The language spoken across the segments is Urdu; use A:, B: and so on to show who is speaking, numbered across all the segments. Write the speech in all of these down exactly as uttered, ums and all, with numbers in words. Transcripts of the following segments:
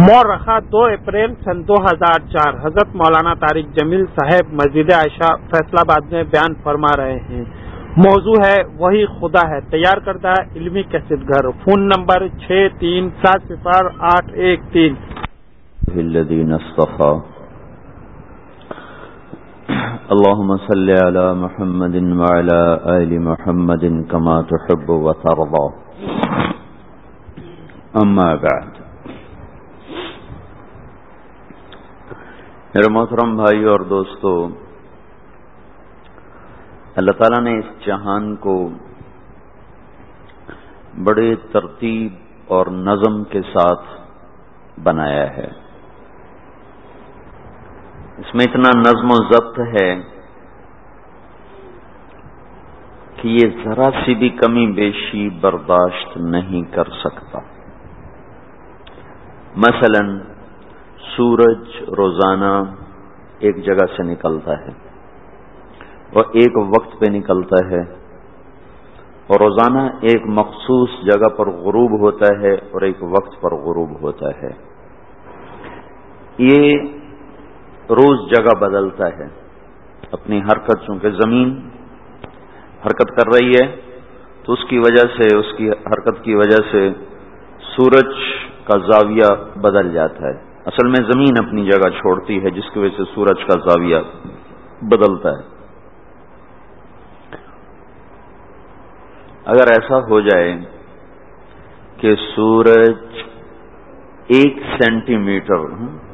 A: مورخہ دو اپریل سن دو ہزار چار حضرت مولانا طارق جمیل صاحب مسجد عائشہ فیصل آباد میں بیان فرما رہے ہیں۔ موضوع ہے وہی خدا ہے، تیار کردہ علمی کیسٹ گھر۔ فون نمبر چھ تین سات صفر آٹھ ایک تین۔
B: الذین اصطفى اللهم صل على محمد وعلى آل محمد كما تحب وترضى اما بعد۔ میرے محترم بھائی اور دوستو، اللہ تعالیٰ نے اس جہان کو بڑے ترتیب اور نظم کے ساتھ بنایا ہے۔ اس میں اتنا نظم و ضبط ہے کہ یہ ذرا سی بھی کمی بیشی برداشت نہیں کر سکتا۔ مثلا سورج روزانہ ایک جگہ سے نکلتا ہے اور ایک وقت پہ نکلتا ہے، اور روزانہ ایک مخصوص جگہ پر غروب ہوتا ہے اور ایک وقت پر غروب ہوتا ہے۔ یہ روز جگہ بدلتا ہے اپنی حرکت، چونکہ زمین حرکت کر رہی ہے تو اس کی وجہ سے، اس کی حرکت کی وجہ سے سورج کا زاویہ بدل جاتا ہے۔ اصل میں زمین اپنی جگہ چھوڑتی ہے جس کی وجہ سے سورج کا زاویہ بدلتا ہے۔ اگر ایسا ہو جائے کہ سورج ایک سینٹی میٹر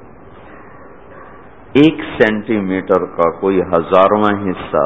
B: ایک سینٹی میٹر کا کوئی ہزارواں حصہ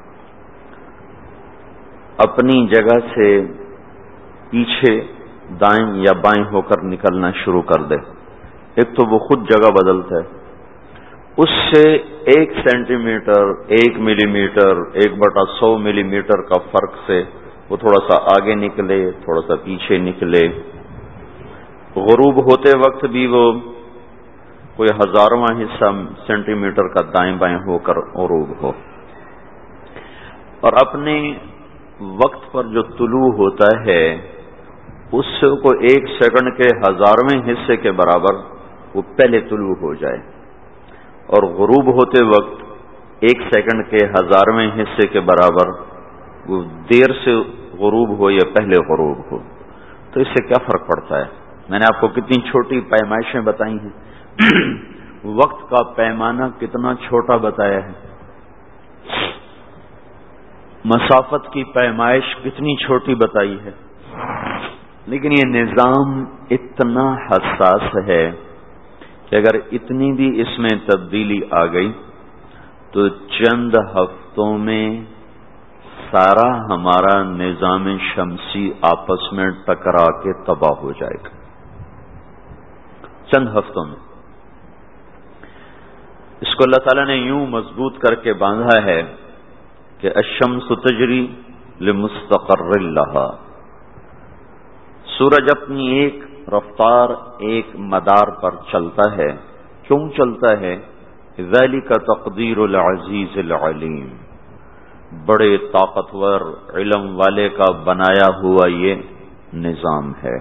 B: اپنی جگہ سے پیچھے دائیں یا بائیں ہو کر نکلنا شروع کر دے، ایک تو وہ خود جگہ بدلتا ہے، اس سے ایک سینٹی میٹر، ایک ملی میٹر، ایک بٹا سو ملی میٹر کا فرق سے وہ تھوڑا سا آگے نکلے، تھوڑا سا پیچھے نکلے، غروب ہوتے وقت بھی وہ کوئی ہزارواں حصہ سینٹی میٹر کا دائیں بائیں ہو کر غروب ہو، اور اپنے وقت پر جو طلوع ہوتا ہے اس کو ایک سیکنڈ کے ہزارویں حصے کے برابر وہ پہلے طلوع ہو جائے، اور غروب ہوتے وقت ایک سیکنڈ کے ہزارویں حصے کے برابر وہ دیر سے غروب ہو یا پہلے غروب ہو، تو اس سے کیا فرق پڑتا ہے؟ میں نے آپ کو کتنی چھوٹی پیمائشیں بتائی ہیں، وقت کا پیمانہ کتنا چھوٹا بتایا ہے، مسافت کی پیمائش کتنی چھوٹی بتائی ہے، لیکن یہ نظام اتنا حساس ہے کہ اگر اتنی بھی اس میں تبدیلی آ گئی تو چند ہفتوں میں سارا ہمارا نظام شمسی آپس میں ٹکرا کے تباہ ہو جائے گا، چند ہفتوں میں۔ اس کو اللہ تعالیٰ نے یوں مضبوط کر کے باندھا ہے کہ الشمس تجری لمستقر لہا، سورج اپنی ایک رفتار، ایک مدار پر چلتا ہے۔ کیوں چلتا ہے؟ ذالک تقدیر العزیز العلیم، بڑے طاقتور علم والے کا بنایا ہوا یہ نظام ہے۔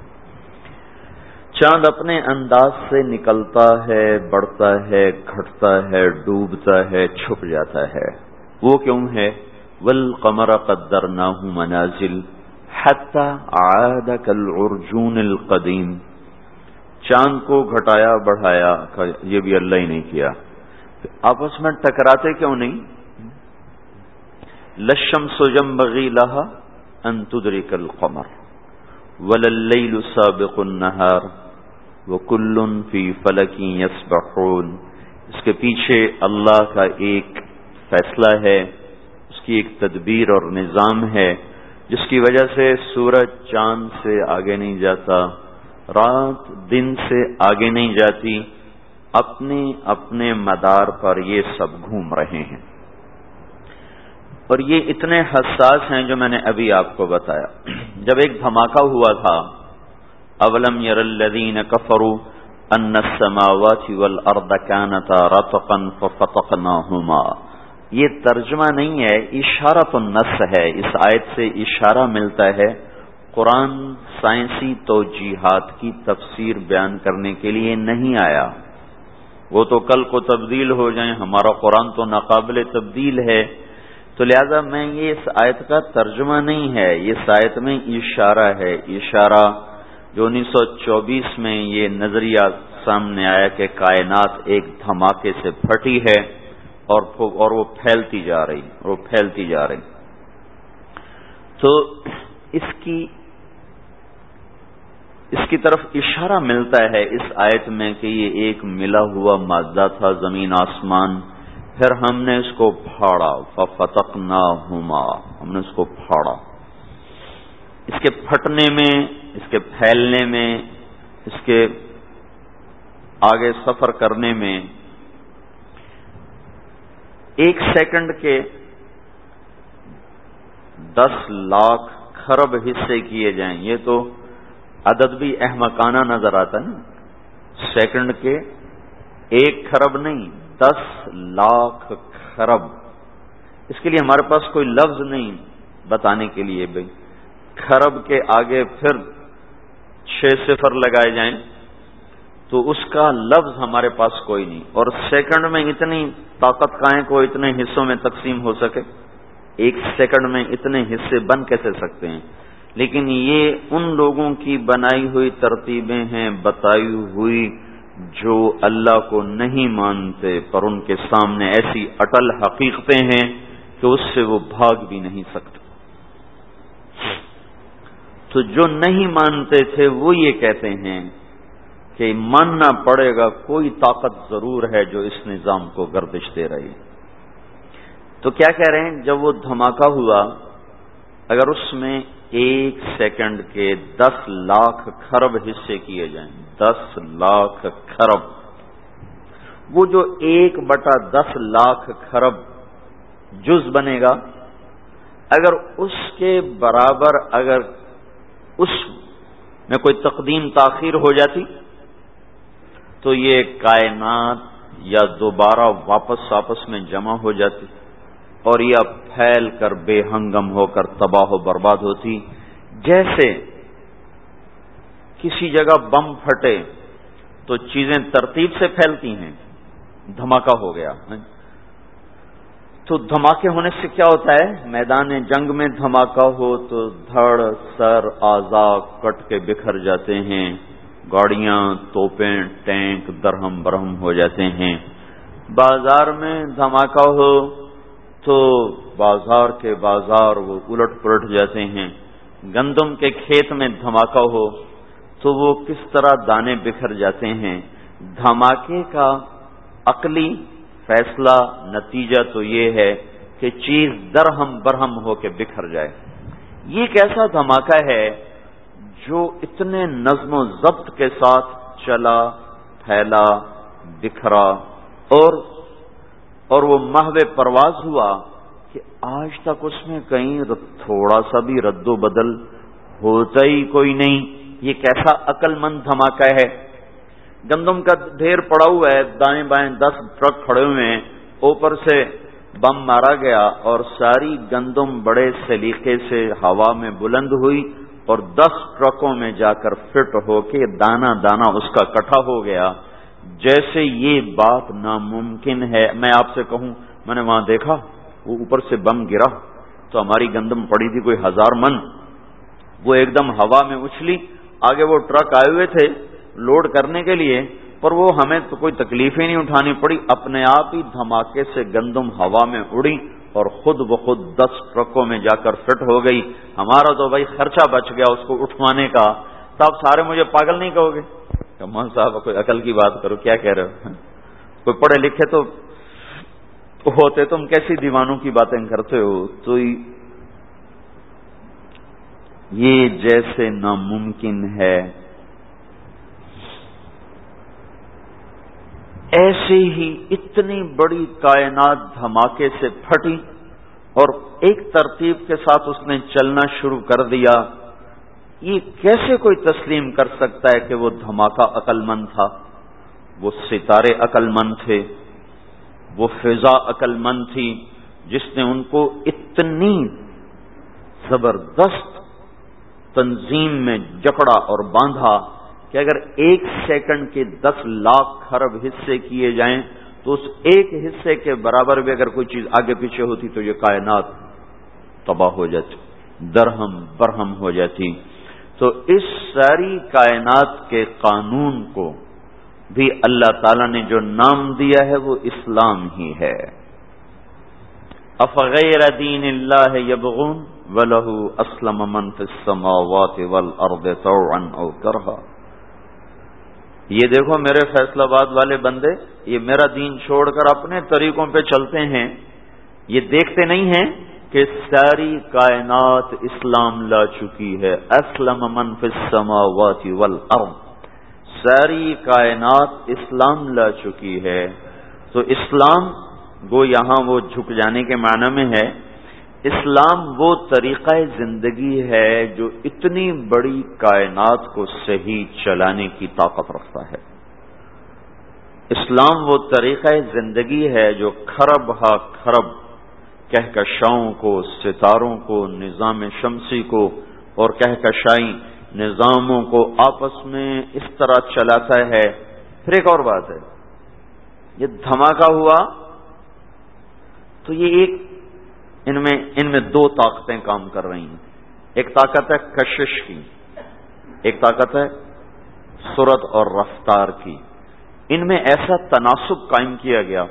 B: چاند اپنے انداز سے نکلتا ہے، بڑھتا ہے، گھٹتا ہے، ڈوبتا ہے، چھپ جاتا ہے۔ وہ کیوں ہے؟ والقمر قدرناہ منازل حتی عاد کالعرجون القدیم، چاند کو گھٹایا بڑھایا، یہ بھی اللہ ہی نہیں کیا، آپس میں ٹکراتے کیوں نہیں؟ للشمس ينبغي لها ان تدرك القمر ولا الليل سابق النهار وكل في فلك يسبحون، اس کے پیچھے اللہ کا ایک فیصلہ ہے، اس کی ایک تدبیر اور نظام ہے جس کی وجہ سے سورج چاند سے آگے نہیں جاتا، رات دن سے آگے نہیں جاتی، اپنے اپنے مدار پر یہ سب گھوم رہے ہیں، اور یہ اتنے حساس ہیں جو میں نے ابھی آپ کو بتایا۔ جب ایک دھماکہ ہوا تھا، اولم یر الذین کفروا ان السماوات والارض كانتا رتقا ففتقناهما، یہ ترجمہ نہیں ہے، اشارۃ النص ہے، اس آیت سے اشارہ ملتا ہے قرآن سائنسی توجیحات کی تفسیر بیان کرنے کے لیے نہیں آیا. وہ تو کل کو تبدیل ہو جائیں، ہمارا قرآن تو ناقابل تبدیل ہے. تو لہذا میں یہ اس آیت کا ترجمہ نہیں ہے، اس آیت میں اشارہ ہے، اشارہ جو انیس سو چوبیس میں یہ نظریہ سامنے آیا کہ کائنات ایک دھماکے سے پھٹی ہے اور اور وہ پھیلتی جا رہی اور وہ پھیلتی جا رہی. تو اس کی اس کی طرف اشارہ ملتا ہے اس آیت میں کہ یہ ایک ملا ہوا مادہ تھا، زمین آسمان، پھر ہم نے اس کو پھاڑا، فَفَتَقْنَاهُمَا، ہم نے اس کو پھاڑا. اس کے پھٹنے میں، اس کے پھیلنے میں، اس کے آگے سفر کرنے میں ایک سیکنڈ کے دس لاکھ خرب حصے کیے جائیں. یہ تو عدد بھی احمقانہ نظر آتا ہے نا. سیکنڈ کے ایک خرب نہیں، دس لاکھ خرب. اس کے لیے ہمارے پاس کوئی لفظ نہیں بتانے کے لیے. بھائی خرب کے آگے پھر چھ صفر لگائے جائیں تو اس کا لفظ ہمارے پاس کوئی نہیں. اور سیکنڈ میں اتنی طاقت کہاں کو اتنے حصوں میں تقسیم ہو سکے؟ ایک سیکنڈ میں اتنے حصے بن کیسے سکتے ہیں؟ لیکن یہ ان لوگوں کی بنائی ہوئی ترتیبیں ہیں، بتائی ہوئی، جو اللہ کو نہیں مانتے، پر ان کے سامنے ایسی اٹل حقیقتیں ہیں کہ اس سے وہ بھاگ بھی نہیں سکتے. تو جو نہیں مانتے تھے وہ یہ کہتے ہیں کہ ماننا پڑے گا، کوئی طاقت ضرور ہے جو اس نظام کو گردش دے رہی. تو کیا کہہ رہے ہیں؟ جب وہ دھماکہ ہوا، اگر اس میں ایک سیکنڈ کے دس لاکھ خرب حصے کیے جائیں، دس لاکھ خرب، وہ جو ایک بٹا دس لاکھ خرب جز بنے گا، اگر اس کے برابر اگر اس میں کوئی تقدیم تاخیر ہو جاتی تو یہ کائنات یا دوبارہ واپس آپس میں جمع ہو جاتی اور یہ پھیل کر بے ہنگم ہو کر تباہ و برباد ہوتی. جیسے کسی جگہ بم پھٹے تو چیزیں ترتیب سے پھیلتی ہیں، دھماکہ ہو گیا تو دھماکے ہونے سے کیا ہوتا ہے؟ میدان جنگ میں دھماکہ ہو تو دھڑ سر اعضاء کٹ کے بکھر جاتے ہیں، گاڑیاں، توپیں، ٹینک درہم برہم ہو جاتے ہیں. بازار میں دھماکہ ہو تو بازار کے بازار وہ الٹ پلٹ جاتے ہیں. گندم کے کھیت میں دھماکہ ہو تو وہ کس طرح دانے بکھر جاتے ہیں. دھماکے کا عقلی فیصلہ نتیجہ تو یہ ہے کہ چیز درہم برہم ہو کے بکھر جائے. یہ ایک ایسا دھماکہ ہے جو اتنے نظم و ضبط کے ساتھ چلا، پھیلا، بکھرا اور اور وہ محو پرواز ہوا کہ آج تک اس میں کہیں تھوڑا سا بھی رد و بدل ہوتا ہی کوئی نہیں. یہ کیسا عقل مند دھماکہ ہے. گندم کا ڈھیر پڑا ہوا ہے، دائیں بائیں دس ٹرک کھڑے ہوئے ہیں، اوپر سے بم مارا گیا اور ساری گندم بڑے سلیقے سے ہوا میں بلند ہوئی اور دس ٹرکوں میں جا کر فٹ ہو کے دانا دانا اس کا کٹھا ہو گیا. جیسے یہ بات ناممکن ہے. میں آپ سے کہوں میں نے وہاں دیکھا وہ اوپر سے بم گرا تو ہماری گندم پڑی تھی کوئی ہزار من، وہ ایک دم ہوا میں اچھلی، آگے وہ ٹرک آئے ہوئے تھے لوڈ کرنے کے لیے، پر وہ ہمیں تو کوئی تکلیف ہی نہیں اٹھانی پڑی، اپنے آپ ہی دھماکے سے گندم ہوا میں اڑی اور خود بخود دس ٹرکوں میں جا کر فٹ ہو گئی. ہمارا تو بھائی خرچہ بچ گیا اس کو اٹھوانے کا. تو آپ سارے مجھے پاگل نہیں کہو گے؟ مان صاحب کوئی عقل کی بات کرو، کیا کہہ رہے ہو؟ کوئی پڑھے لکھے تو ہوتے، تم کیسی دیوانوں کی باتیں کرتے ہو؟ تو یہ جیسے ناممکن ہے ایسے ہی اتنی بڑی کائنات دھماکے سے پھٹی اور ایک ترتیب کے ساتھ اس نے چلنا شروع کر دیا. یہ کیسے کوئی تسلیم کر سکتا ہے کہ وہ دھماکہ عقل مند تھا؟ وہ ستارے عقل مند تھے، وہ فضا عقل مند تھی جس نے ان کو اتنی زبردست تنظیم میں جکڑا اور باندھا کہ اگر ایک سیکنڈ کے دس لاکھ خرب حصے کیے جائیں تو اس ایک حصے کے برابر بھی اگر کوئی چیز آگے پیچھے ہوتی تو یہ کائنات تباہ ہو جاتی، درہم برہم ہو جاتی۔ تو اس ساری کائنات کے قانون کو بھی اللہ تعالیٰ نے جو نام دیا ہے وہ اسلام ہی ہے۔ افغیر دین اللہ یبغون وَلَهُ أَسْلَمَ مَنْ فِي السَّمَاوَاتِ وَالْأَرْضِ طَوْعًا أَوْ كَرْهًا۔ یہ دیکھو میرے فیصلہ باد والے بندے، یہ میرا دین چھوڑ کر اپنے طریقوں پہ چلتے ہیں، یہ دیکھتے نہیں ہیں کہ ساری کائنات اسلام لا چکی ہے۔ اسلم من فی السماوات والارض، ساری کائنات اسلام لا چکی ہے۔ تو اسلام وہ یہاں وہ جھک جانے کے معنی میں ہے۔ اسلام وہ طریقہ زندگی ہے جو اتنی بڑی کائنات کو صحیح چلانے کی طاقت رکھتا ہے۔ اسلام وہ طریقہ زندگی ہے جو کھرب ہا کھرب کہکشاؤں کو، ستاروں کو، نظام شمسی کو اور کہکشائی نظاموں کو آپس میں اس طرح چلاتا ہے۔ پھر ایک اور بات ہے، یہ دھماکہ ہوا تو یہ ایک ان میں ان میں دو طاقتیں کام کر رہی ہیں۔ ایک طاقت ہے کشش کی، ایک طاقت ہے سرعت اور رفتار کی۔ ان میں ایسا تناسب قائم کیا گیا،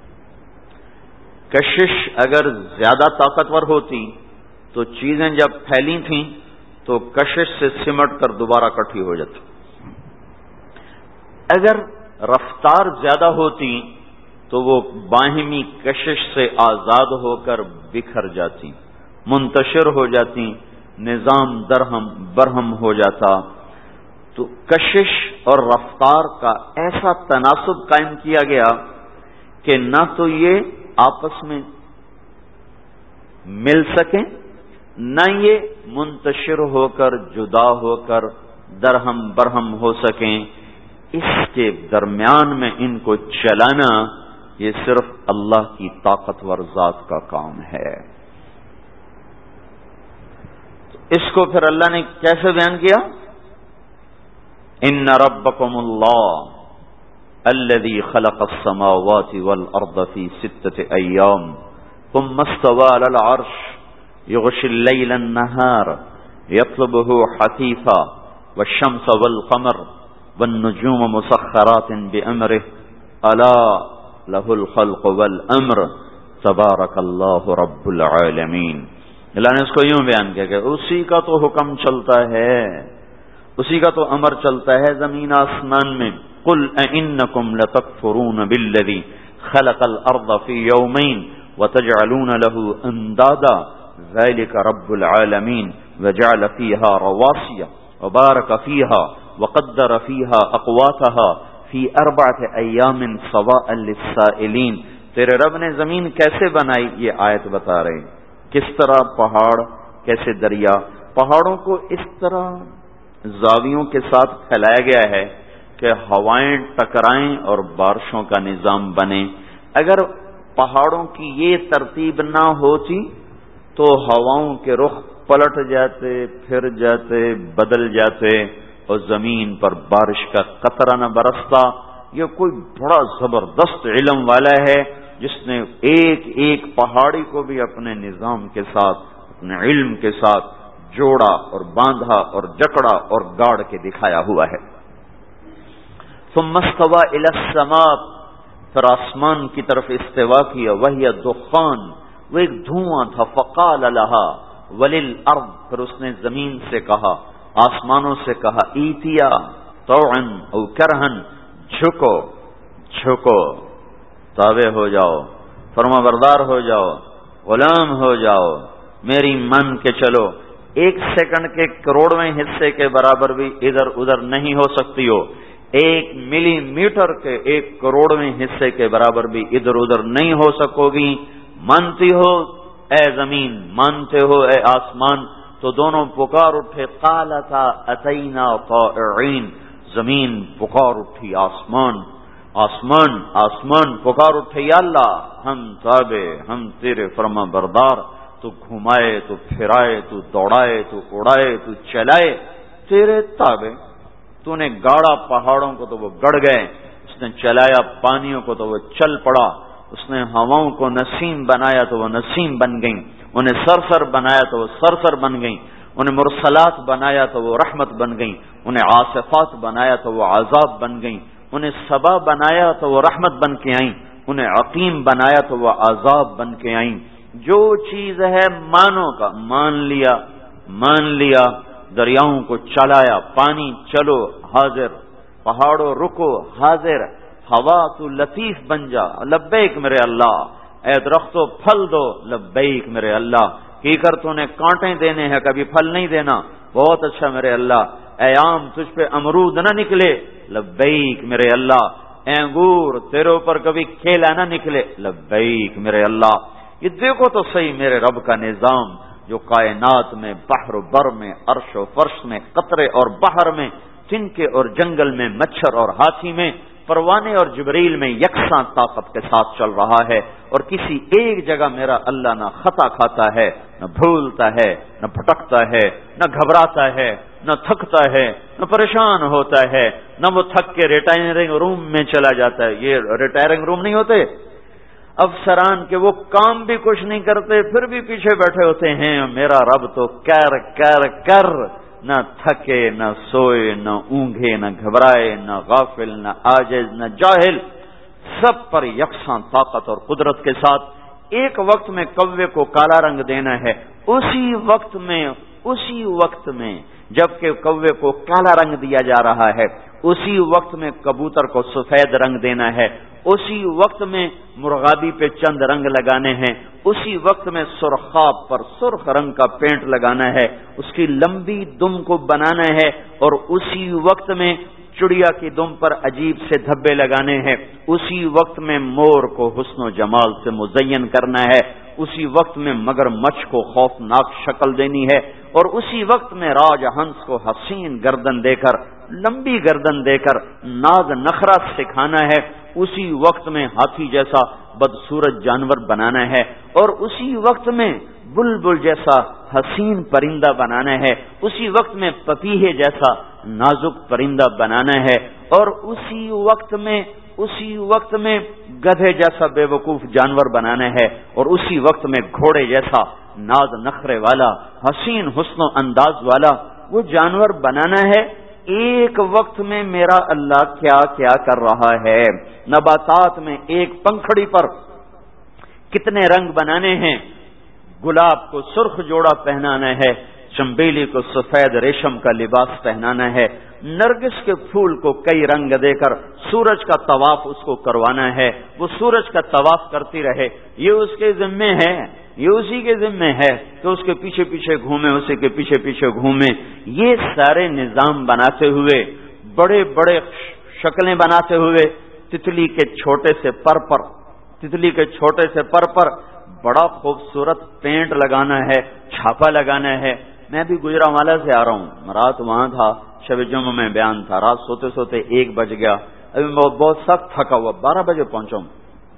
B: کشش اگر زیادہ طاقتور ہوتی تو چیزیں جب پھیلی تھیں تو کشش سے سمٹ کر دوبارہ اکٹھی ہو جاتی، اگر رفتار زیادہ ہوتی تو وہ باہمی کشش سے آزاد ہو کر بکھر جاتی، منتشر ہو جاتی، نظام درہم برہم ہو جاتا۔ تو کشش اور رفتار کا ایسا تناسب قائم کیا گیا کہ نہ تو یہ آپس میں مل سکیں، نہ یہ منتشر ہو کر جدا ہو کر درہم برہم ہو سکیں۔ اس کے درمیان میں ان کو چلانا یہ صرف اللہ کی طاقتور ذات کا کام ہے۔ اس کو پھر اللہ نے کیسے بیان کیا؟ ان ربکم اللہ الذی خلق السماوات والارض فی ستۃ ایام ثم استوى علی العرش یغشی اللیل النہار یطلبہ حثیثا والشمس والقمر والنجوم مسخرات بامرہ الا لہ الخلق والامر تبارک اللہ رب العالمین۔ اللہ نے اس کو یوں بیان کیا کہ اسی کا تو حکم چلتا ہے، اسی کا تو امر چلتا ہے زمین آسمان میں۔ قل ائنکم لتکفرون بالذی خلق الارض فی یومین وتجعلون له اندادا ذلک رب العالمین وجعل فیہا رواسی وبارک فیہا وقدر فیہا اقواتها فی اربعۃ ایام سواء للسائلین۔ تیرے رب نے زمین کیسے بنائی یہ آیت بتا رہے، کس طرح پہاڑ، کیسے دریا، پہاڑوں کو اس طرح زاویوں کے ساتھ پھیلایا گیا ہے کہ ہوائیں ٹکرائیں اور بارشوں کا نظام بنے۔ اگر پہاڑوں کی یہ ترتیب نہ ہوتی تو ہواؤں کے رخ پلٹ جاتے، پھر جاتے، بدل جاتے اور زمین پر بارش کا قطرہ نہ برستا۔ یہ کوئی بڑا زبردست علم والا ہے جس نے ایک ایک پہاڑی کو بھی اپنے نظام کے ساتھ، اپنے علم کے ساتھ جوڑا اور باندھا اور جکڑا اور گاڑ کے دکھایا ہوا ہے۔ ثم استوى الى السماء، پھر آسمان کی طرف استوا کیا، وہی دخان، وہ ایک دھواں تھا، فقال لها وللارض، پھر اس نے زمین سے کہا، آسمانوں سے کہا، ایتیا طوعا او کرہا، جھکو جھکو، تابع ہو جاؤ، فرما بردار ہو جاؤ، غلام ہو جاؤ، میری مان کے چلو۔ ایک سیکنڈ کے کروڑویں حصے کے برابر بھی ادھر ادھر نہیں ہو سکتی ہو، ایک ملی میٹر کے ایک کروڑویں حصے کے برابر بھی ادھر ادھر نہیں ہو سکو گی۔ مانتی ہو اے زمین، مانتے ہو اے آسمان؟ تو دونوں پکار اٹھے، قالتا اتینا طائعین، زمین پکار اٹھی، آسمان آسمان آسمان پکار اٹھے، یا اللہ ہم تابع، ہم تیرے فرما بردار، تو گھمائے تو پھرائے تو دوڑائے تو اڑائے تو چلائے، تیرے تابع۔ تو نے گاڑا پہاڑوں کو تو وہ گڑ گئے، اس نے چلایا پانیوں کو تو وہ چل پڑا، اس نے ہواؤں کو نسیم بنایا تو وہ نسیم بن گئیں، انہیں سرسر بنایا تو وہ سرسر بن گئیں، انہیں مرسلات بنایا تو وہ رحمت بن گئیں، انہیں عاصفات بنایا تو وہ عذاب بن گئیں، انہیں صبا بنایا تو وہ رحمت بن کے آئیں، انہیں عقیم بنایا تو وہ عذاب بن کے آئیں۔ جو چیز ہے مانو کا مان لیا مان لیا دریاؤں کو چلایا، پانی چلو حاضر، پہاڑوں رکو حاضر، ہوا تو لطیف بن جا لبیک میرے اللہ، اے درختوں پھل دو لبیک میرے اللہ، کیکر تو نے کانٹے دینے ہیں کبھی پھل نہیں دینا، بہت اچھا میرے اللہ، اے آم تجھ پہ امرود نہ نکلے لبیک میرے اللہ، اے انگور تیرے اوپر کبھی کیلا نہ نکلے لبیک میرے اللہ۔ یہ دیکھو تو صحیح میرے رب کا نظام جو کائنات میں، بحر و بر میں، عرش و فرش میں، قطرے اور بحر میں، تنکے اور جنگل میں، مچھر اور ہاتھی میں، پروانے اور جبریل میں یکساں طاقت کے ساتھ چل رہا ہے، اور کسی ایک جگہ میرا اللہ نہ خطا کھاتا ہے، نہ بھولتا ہے، نہ بھٹکتا ہے، نہ گھبراتا ہے، نہ تھکتا ہے، نہ پریشان ہوتا ہے، نہ وہ تھک کے ریٹائرنگ روم میں چلا جاتا ہے۔ یہ ریٹائرنگ روم نہیں ہوتے افسران کے، وہ کام بھی کچھ نہیں کرتے پھر بھی پیچھے بیٹھے ہوتے ہیں، میرا رب تو کر کر کر نہ تھکے نہ سوئے نہ اونگے نہ گھبرائے نہ غافل نہ عاجز نہ جاہل، سب پر یکساں طاقت اور قدرت کے ساتھ ایک وقت میں کوے کو کالا رنگ دینا ہے، اسی وقت میں اسی وقت میں جبکہ کوے کو کالا رنگ دیا جا رہا ہے، اسی وقت میں کبوتر کو سفید رنگ دینا ہے، اسی وقت میں مرغابی پہ چند رنگ لگانے ہیں، اسی وقت میں سرخاب پر سرخ رنگ کا پینٹ لگانا ہے، اس کی لمبی دم کو بنانا ہے، اور اسی وقت میں چڑیا کی دم پر عجیب سے دھبے لگانے ہیں، اسی وقت میں مور کو حسن و جمال سے مزین کرنا ہے، اسی وقت میں مگر مچھ کو خوفناک شکل دینی ہے، اور اسی وقت میں راج ہنس کو حسین گردن دے کر، لمبی گردن دے کر ناز نخرا سکھانا ہے، اسی وقت میں ہاتھی جیسا بدصورت جانور بنانا ہے، اور اسی وقت میں بلبل جیسا حسین پرندہ بنانا ہے، اسی وقت میں پپیہے جیسا نازک پرندہ بنانا ہے، اور اسی وقت میں اسی وقت میں گدھے جیسا بے وقوف جانور بنانا ہے، اور اسی وقت میں گھوڑے جیسا ناز نخرے والا حسین حسن و انداز والا وہ جانور بنانا ہے۔ ایک وقت میں میرا اللہ کیا کیا کر رہا ہے، نباتات میں ایک پنکھڑی پر کتنے رنگ بنانے ہیں، گلاب کو سرخ جوڑا پہنانا ہے، چمبیلی کو سفید ریشم کا لباس پہنانا ہے، نرگس کے پھول کو کئی رنگ دے کر سورج کا طواف اس کو کروانا ہے، وہ سورج کا طواف کرتی رہے، یہ اس کے ذمے ہے، یہ اسی کے ذمے ہے کہ اس کے پیچھے پیچھے گھومے، اسی کے پیچھے پیچھے گھومے۔ یہ سارے نظام بناتے ہوئے، بڑے بڑے شکلیں بناتے ہوئے، تتلی کے چھوٹے سے پر پر تتلی کے چھوٹے سے پر پر بڑا خوبصورت پینٹ لگانا ہے، چھاپا لگانا ہے۔ میں بھی گجرانوالہ سے آ رہا ہوں، رات وہاں تھا، شب جمعہ میں بیان تھا، رات سوتے سوتے ایک بج گیا، ابھی میں بہت سخت تھکا ہوا، بارہ بجے پہنچا ہوں۔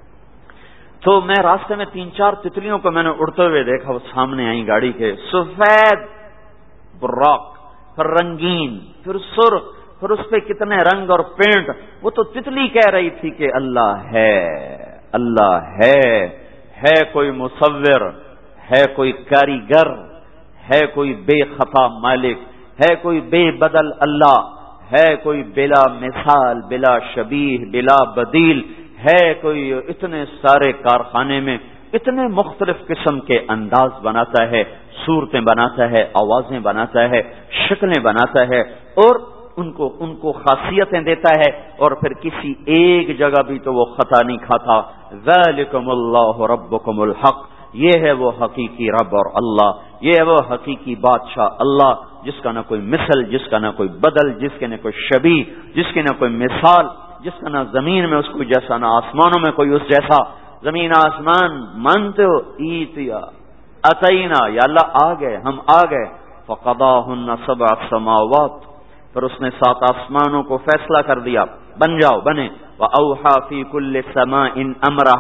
B: تو میں راستے میں تین چار تتلیوں کو میں نے اڑتے ہوئے دیکھا، وہ سامنے آئی گاڑی کے، سفید براق، پھر رنگین، پھر سرخ، پھر اس پہ کتنے رنگ اور پینٹ۔ وہ تو تتلی کہہ رہی تھی کہ اللہ ہے، اللہ ہے، ہے کوئی مصور، ہے کوئی کاریگر، ہے کوئی بے خطا مالک، ہے کوئی بے بدل اللہ، ہے کوئی بلا مثال، بلا شبیہ، بلا بدیل، ہے کوئی اتنے سارے کارخانے میں اتنے مختلف قسم کے انداز بناتا ہے، صورتیں بناتا ہے، آوازیں بناتا ہے، شکلیں بناتا ہے، اور ان کو ان کو خاصیتیں دیتا ہے، اور پھر کسی ایک جگہ بھی تو وہ خطا نہیں کھاتا۔ ذالکم اللہ ربکم الحق، یہ ہے وہ حقیقی رب اور اللہ، یہ ہے وہ حقیقی بادشاہ اللہ، جس کا نہ کوئی مثل، جس کا نہ کوئی بدل، جس کے نہ کوئی شبیہ، جس کی نہ کوئی مثال، جس کا نہ زمین میں اس کو جیسا، نہ آسمانوں میں کوئی اس جیسا۔ زمین آسمان مانتے ہو؟ ایتیا اتینا، یا اللہ آ گئے، ہم آ گئے۔ فقضاہن سبع سماوات، پھر اس نے سات آسمانوں کو فیصلہ کر دیا، بن جاؤ، بنے۔ وَأَوْحَى فِي كُلِّ سَمَاءٍ أَمْرَهَا،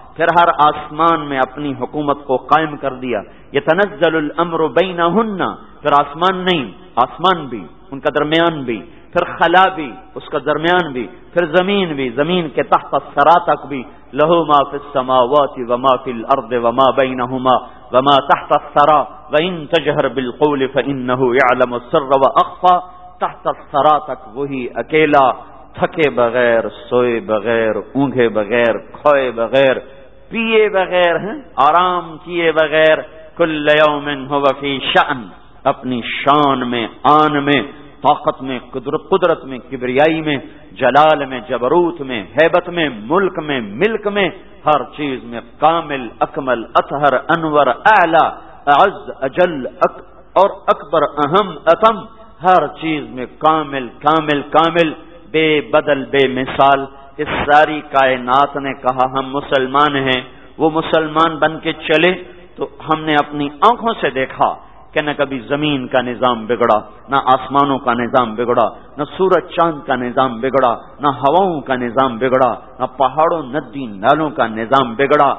B: پھر ہر آسمان میں اپنی حکومت کو قائم کر دیا. یتنزل الامر بینہن، پھر آسمان نہیں، آسمان بھی، ان کا درمیان بھی، پھر خلا بھی، اس کا درمیان بھی، پھر زمین بھی، زمین کے تحت الثری تک بھی. لہ ما فی السماوات وما فی الارض وما بینہما وما تحت الثری وان تجہر بالقول فانہ یعلم السر واخفی. تحت الثری تک وہی اکیلا، تھکے بغیر، سوئے بغیر، اونگھے بغیر، کھوئے بغیر، پیے بغیر، ہیں آرام کیے بغیر. کل یوم هو فی شأن، اپنی شان میں، آن میں، طاقت میں، قدرت قدرت میں، کبریائی میں، جلال میں، جبروت میں، ہیبت میں، ملک میں، ملک میں، ہر چیز میں کامل، اکمل، اطہر، انور، اعلی، اعز، اجل، اک اور اکبر، اہم، اتم، ہر چیز میں کامل کامل کامل، بے بدل، بے مثال. اس ساری کائنات نے کہا ہم مسلمان ہیں. وہ مسلمان بن کے چلے تو ہم نے اپنی آنکھوں سے دیکھا کہ نہ کبھی زمین کا نظام بگڑا، نہ آسمانوں کا نظام بگڑا، نہ سورج چاند کا نظام بگڑا، نہ ہواؤں کا نظام بگڑا، نہ پہاڑوں ندی نالوں کا نظام بگڑا.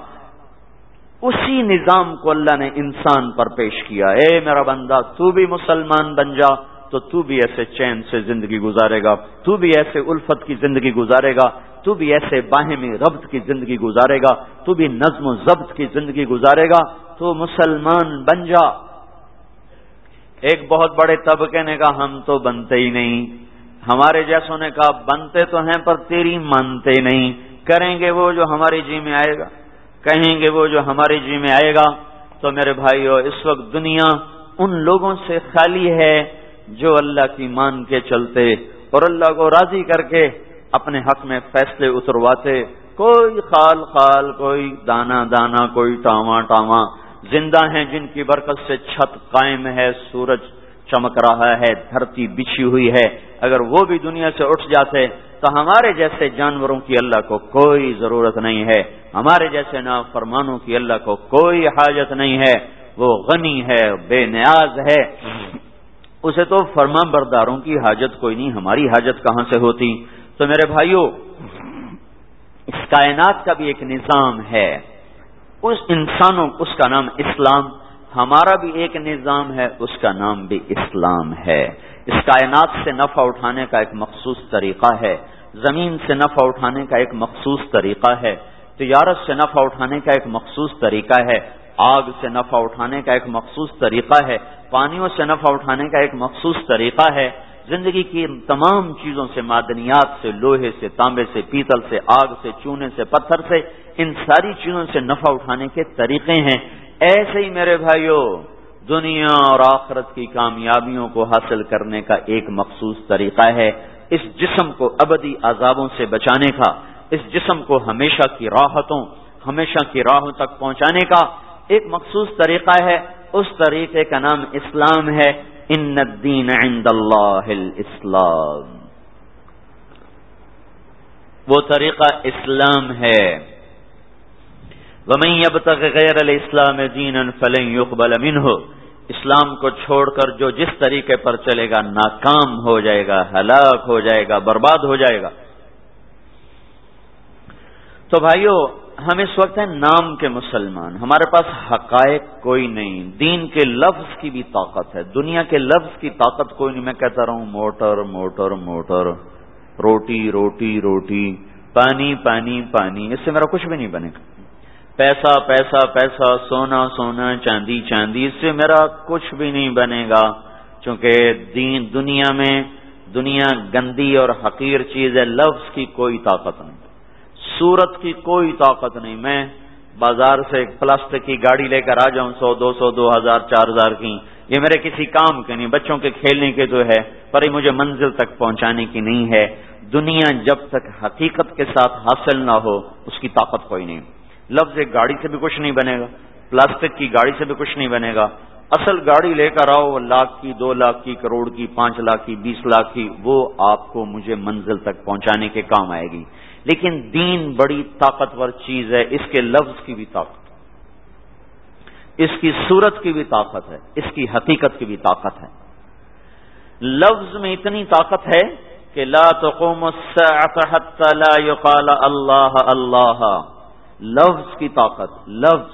B: اسی نظام کو اللہ نے انسان پر پیش کیا. اے میرا بندہ، تو بھی مسلمان بن جا تو تو بھی ایسے چین سے زندگی گزارے گا، تو بھی ایسے الفت کی زندگی گزارے گا، تو بھی ایسے باہمی ربط کی زندگی گزارے گا، تو بھی نظم و ضبط کی زندگی گزارے گا. تو مسلمان بن جا. ایک بہت بڑے طبقے نے کہا ہم تو بنتے ہی نہیں. ہمارے جیسوں نے کہا بنتے تو ہیں پر تیری مانتے نہیں. کریں گے وہ جو ہماری جی میں آئے گا، کہیں گے وہ جو ہماری جی میں آئے گا. تو میرے بھائیو، اس وقت دنیا ان لوگوں سے خالی ہے جو اللہ کی مان کے چلتے اور اللہ کو راضی کر کے اپنے حق میں فیصلے اترواتے. کوئی خال خال، کوئی دانا دانا، کوئی ٹاواں ٹاواں زندہ ہیں جن کی برکت سے چھت قائم ہے، سورج چمک رہا ہے، دھرتی بچھی ہوئی ہے. اگر وہ بھی دنیا سے اٹھ جاتے تو ہمارے جیسے جانوروں کی اللہ کو کوئی ضرورت نہیں ہے، ہمارے جیسے نافرمانوں کی اللہ کو کوئی حاجت نہیں ہے. وہ غنی ہے، بے نیاز ہے، اسے تو فرما برداروں کی حاجت کوئی نہیں، ہماری حاجت کہاں سے ہوتی. تو میرے بھائیوں، اس کائنات کا بھی ایک نظام ہے. اس انسانوں اس کا نام اسلام، ہمارا بھی ایک نظام ہے، اس کا نام بھی اسلام ہے. اس کائنات سے نفع اٹھانے کا ایک مخصوص طریقہ ہے، زمین سے نفع اٹھانے کا ایک مخصوص طریقہ ہے، تجارت سے نفع اٹھانے کا ایک مخصوص طریقہ ہے، آگ سے نفع اٹھانے کا ایک مخصوص طریقہ ہے، پانیوں سے نفع اٹھانے کا ایک مخصوص طریقہ ہے. زندگی کی تمام چیزوں سے، معدنیات سے، لوہے سے، تانبے سے، پیتل سے، آگ سے، چونے سے، پتھر سے، ان ساری چیزوں سے نفع اٹھانے کے طریقے ہیں. ایسے ہی میرے بھائیوں، دنیا اور آخرت کی کامیابیوں کو حاصل کرنے کا ایک مخصوص طریقہ ہے. اس جسم کو ابدی عذابوں سے بچانے کا، اس جسم کو ہمیشہ کی راحتوں، ہمیشہ کی راہوں تک پہنچانے کا ایک مخصوص طریقہ ہے. اس طریقے کا نام اسلام ہے. ان الدین عند اللہ الاسلام، وہ طریقہ اسلام ہے. ومن یبتغ غیر الاسلام دینا فلن یقبل منہ، اسلام کو چھوڑ کر جو جس طریقے پر چلے گا ناکام ہو جائے گا، ہلاک ہو جائے گا، برباد ہو جائے گا. تو بھائیو، ہم اس وقت ہیں نام کے مسلمان، ہمارے پاس حقائق کوئی نہیں. دین کے لفظ کی بھی طاقت ہے، دنیا کے لفظ کی طاقت کوئی نہیں. میں کہتا رہا ہوں موٹر موٹر موٹر، روٹی روٹی روٹی، پانی پانی پانی، اس سے میرا کچھ بھی نہیں بنے گا. پیسہ پیسہ پیسہ، سونا سونا، چاندی چاندی، اس سے میرا کچھ بھی نہیں بنے گا. چونکہ دین دنیا میں دنیا گندی اور حقیر چیز ہے، لفظ کی کوئی طاقت نہیں، صورت کی کوئی طاقت نہیں. میں بازار سے ایک پلاسٹک کی گاڑی لے کر آ جاؤں، سو دو سو دو ہزار چار ہزار کی، یہ میرے کسی کام کے نہیں، بچوں کے کھیلنے کے تو ہے، پر یہ مجھے منزل تک پہنچانے کی نہیں ہے. دنیا جب تک حقیقت کے ساتھ حاصل نہ ہو اس کی طاقت کوئی نہیں. لفظ ایک گاڑی سے بھی کچھ نہیں بنے گا، پلاسٹک کی گاڑی سے بھی کچھ نہیں بنے گا. اصل گاڑی لے کر آؤ، لاکھ کی، دو لاکھ کی، کروڑ کی، پانچ لاکھ کی، بیس لاکھ کی، وہ آپ کو مجھے منزل تک پہنچانے کے کام آئے گی. لیکن دین بڑی طاقتور چیز ہے، اس کے لفظ کی بھی طاقت، اس کی صورت کی بھی طاقت ہے، اس کی حقیقت کی بھی طاقت ہے. لفظ میں اتنی طاقت ہے کہ لا تقوم الساعة حتى لا يقال اللہ اللہ، لفظ کی طاقت، لفظ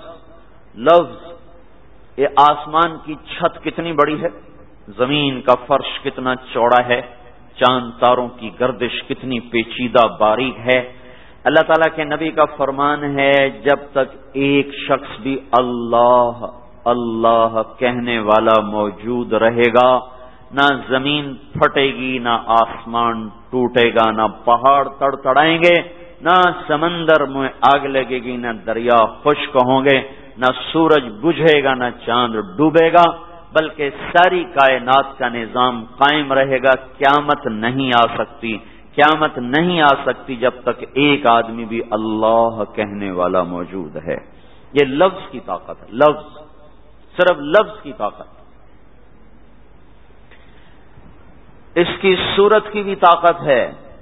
B: لفظ یہ آسمان کی چھت کتنی بڑی ہے، زمین کا فرش کتنا چوڑا ہے، چاند تاروں کی گردش کتنی پیچیدہ باریک ہے. اللہ تعالیٰ کے نبی کا فرمان ہے جب تک ایک شخص بھی اللہ اللہ کہنے والا موجود رہے گا، نہ زمین پھٹے گی، نہ آسمان ٹوٹے گا، نہ پہاڑ تڑ تڑائیں گے، نہ سمندر میں آگ لگے گی، نہ دریا خشک ہوں گے، نہ سورج بجھے گا، نہ چاند ڈوبے گا، بلکہ ساری کائنات کا نظام قائم رہے گا. قیامت نہیں آ سکتی، قیامت نہیں آ سکتی جب تک ایک آدمی بھی اللہ کہنے والا موجود ہے. یہ لفظ کی طاقت ہے، لفظ، صرف لفظ کی طاقت. اس کی صورت کی بھی طاقت ہے.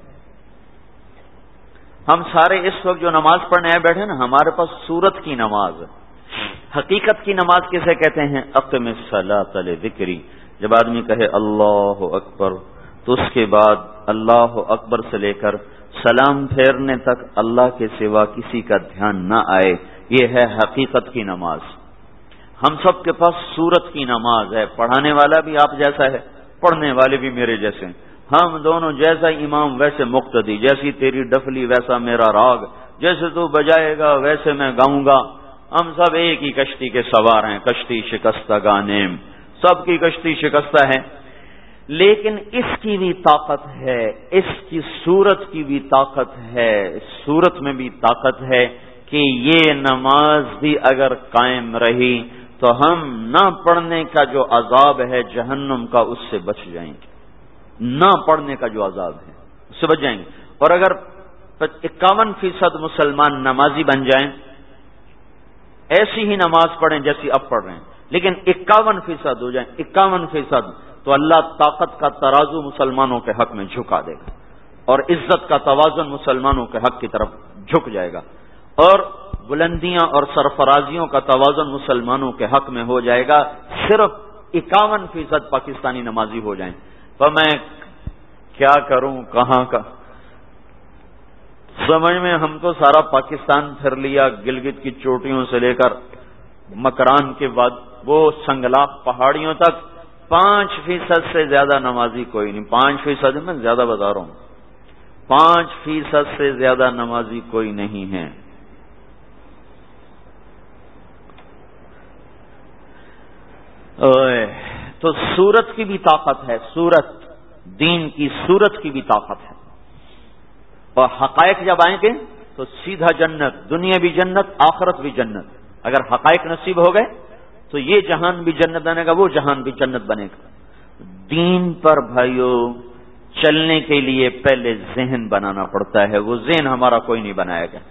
B: ہم سارے اس وقت جو نماز پڑھنے آئے بیٹھے نا، ہمارے پاس صورت کی نماز ہے. حقیقت کی نماز کسے کہتے ہیں؟ اقم الصلاۃ لذکری. جب آدمی کہے اللہ اکبر تو اس کے بعد اللہ اکبر سے لے کر سلام پھیرنے تک اللہ کے سوا کسی کا دھیان نہ آئے، یہ ہے حقیقت کی نماز. ہم سب کے پاس صورت کی نماز ہے. پڑھانے والا بھی آپ جیسا ہے، پڑھنے والے بھی میرے جیسے ہیں. ہم دونوں جیسا امام ویسے مقتدی، جیسی تیری ڈفلی ویسا میرا راگ، جیسے تو بجائے گا ویسے میں گاؤں گا. ہم سب ایک ہی کشتی کے سوار ہیں، کشتی شکستہ گانیم، سب کی کشتی شکستہ ہے. لیکن اس کی بھی طاقت ہے، اس کی صورت کی بھی طاقت ہے، اس صورت میں بھی طاقت ہے کہ یہ نماز بھی اگر قائم رہی تو ہم نہ پڑھنے کا جو عذاب ہے جہنم کا اس سے بچ جائیں گے. نہ پڑھنے کا جو عذاب ہے اس سے بچ جائیں گے. اور اگر اکاون فیصد مسلمان نمازی بن جائیں، ایسی ہی نماز پڑھیں جیسی اب پڑھ رہے ہیں، لیکن اکاون فیصد ہو جائیں، اکاون فیصد تو اللہ طاقت کا ترازو مسلمانوں کے حق میں جھکا دے گا، اور عزت کا توازن مسلمانوں کے حق کی طرف جھک جائے گا، اور بلندیاں اور سرفرازیوں کا توازن مسلمانوں کے حق میں ہو جائے گا. صرف اکاون فیصد پاکستانی نمازی ہو جائیں. تو میں کیا کروں، کہاں کا سمجھ میں، ہم تو سارا پاکستان پھر لیا، گلگت کی چوٹیوں سے لے کر مکران کے بعد وہ سنگلاخ پہاڑیوں تک. پانچ فیصد سے زیادہ نمازی کوئی نہیں. پانچ فیصد میں زیادہ بتا رہا ہوں، پانچ فیصد سے زیادہ نمازی کوئی نہیں ہے. تو سورت کی بھی طاقت ہے، سورت دین کی سورت کی بھی طاقت ہے. اور حقائق جب آئیں گے تو سیدھا جنت، دنیا بھی جنت، آخرت بھی جنت. اگر حقائق نصیب ہو گئے تو یہ جہان بھی جنت بنے گا، وہ جہان بھی جنت بنے گا. دین پر بھائیو چلنے کے لیے پہلے ذہن بنانا پڑتا ہے. وہ ذہن ہمارا کوئی نہیں بنایا گیا.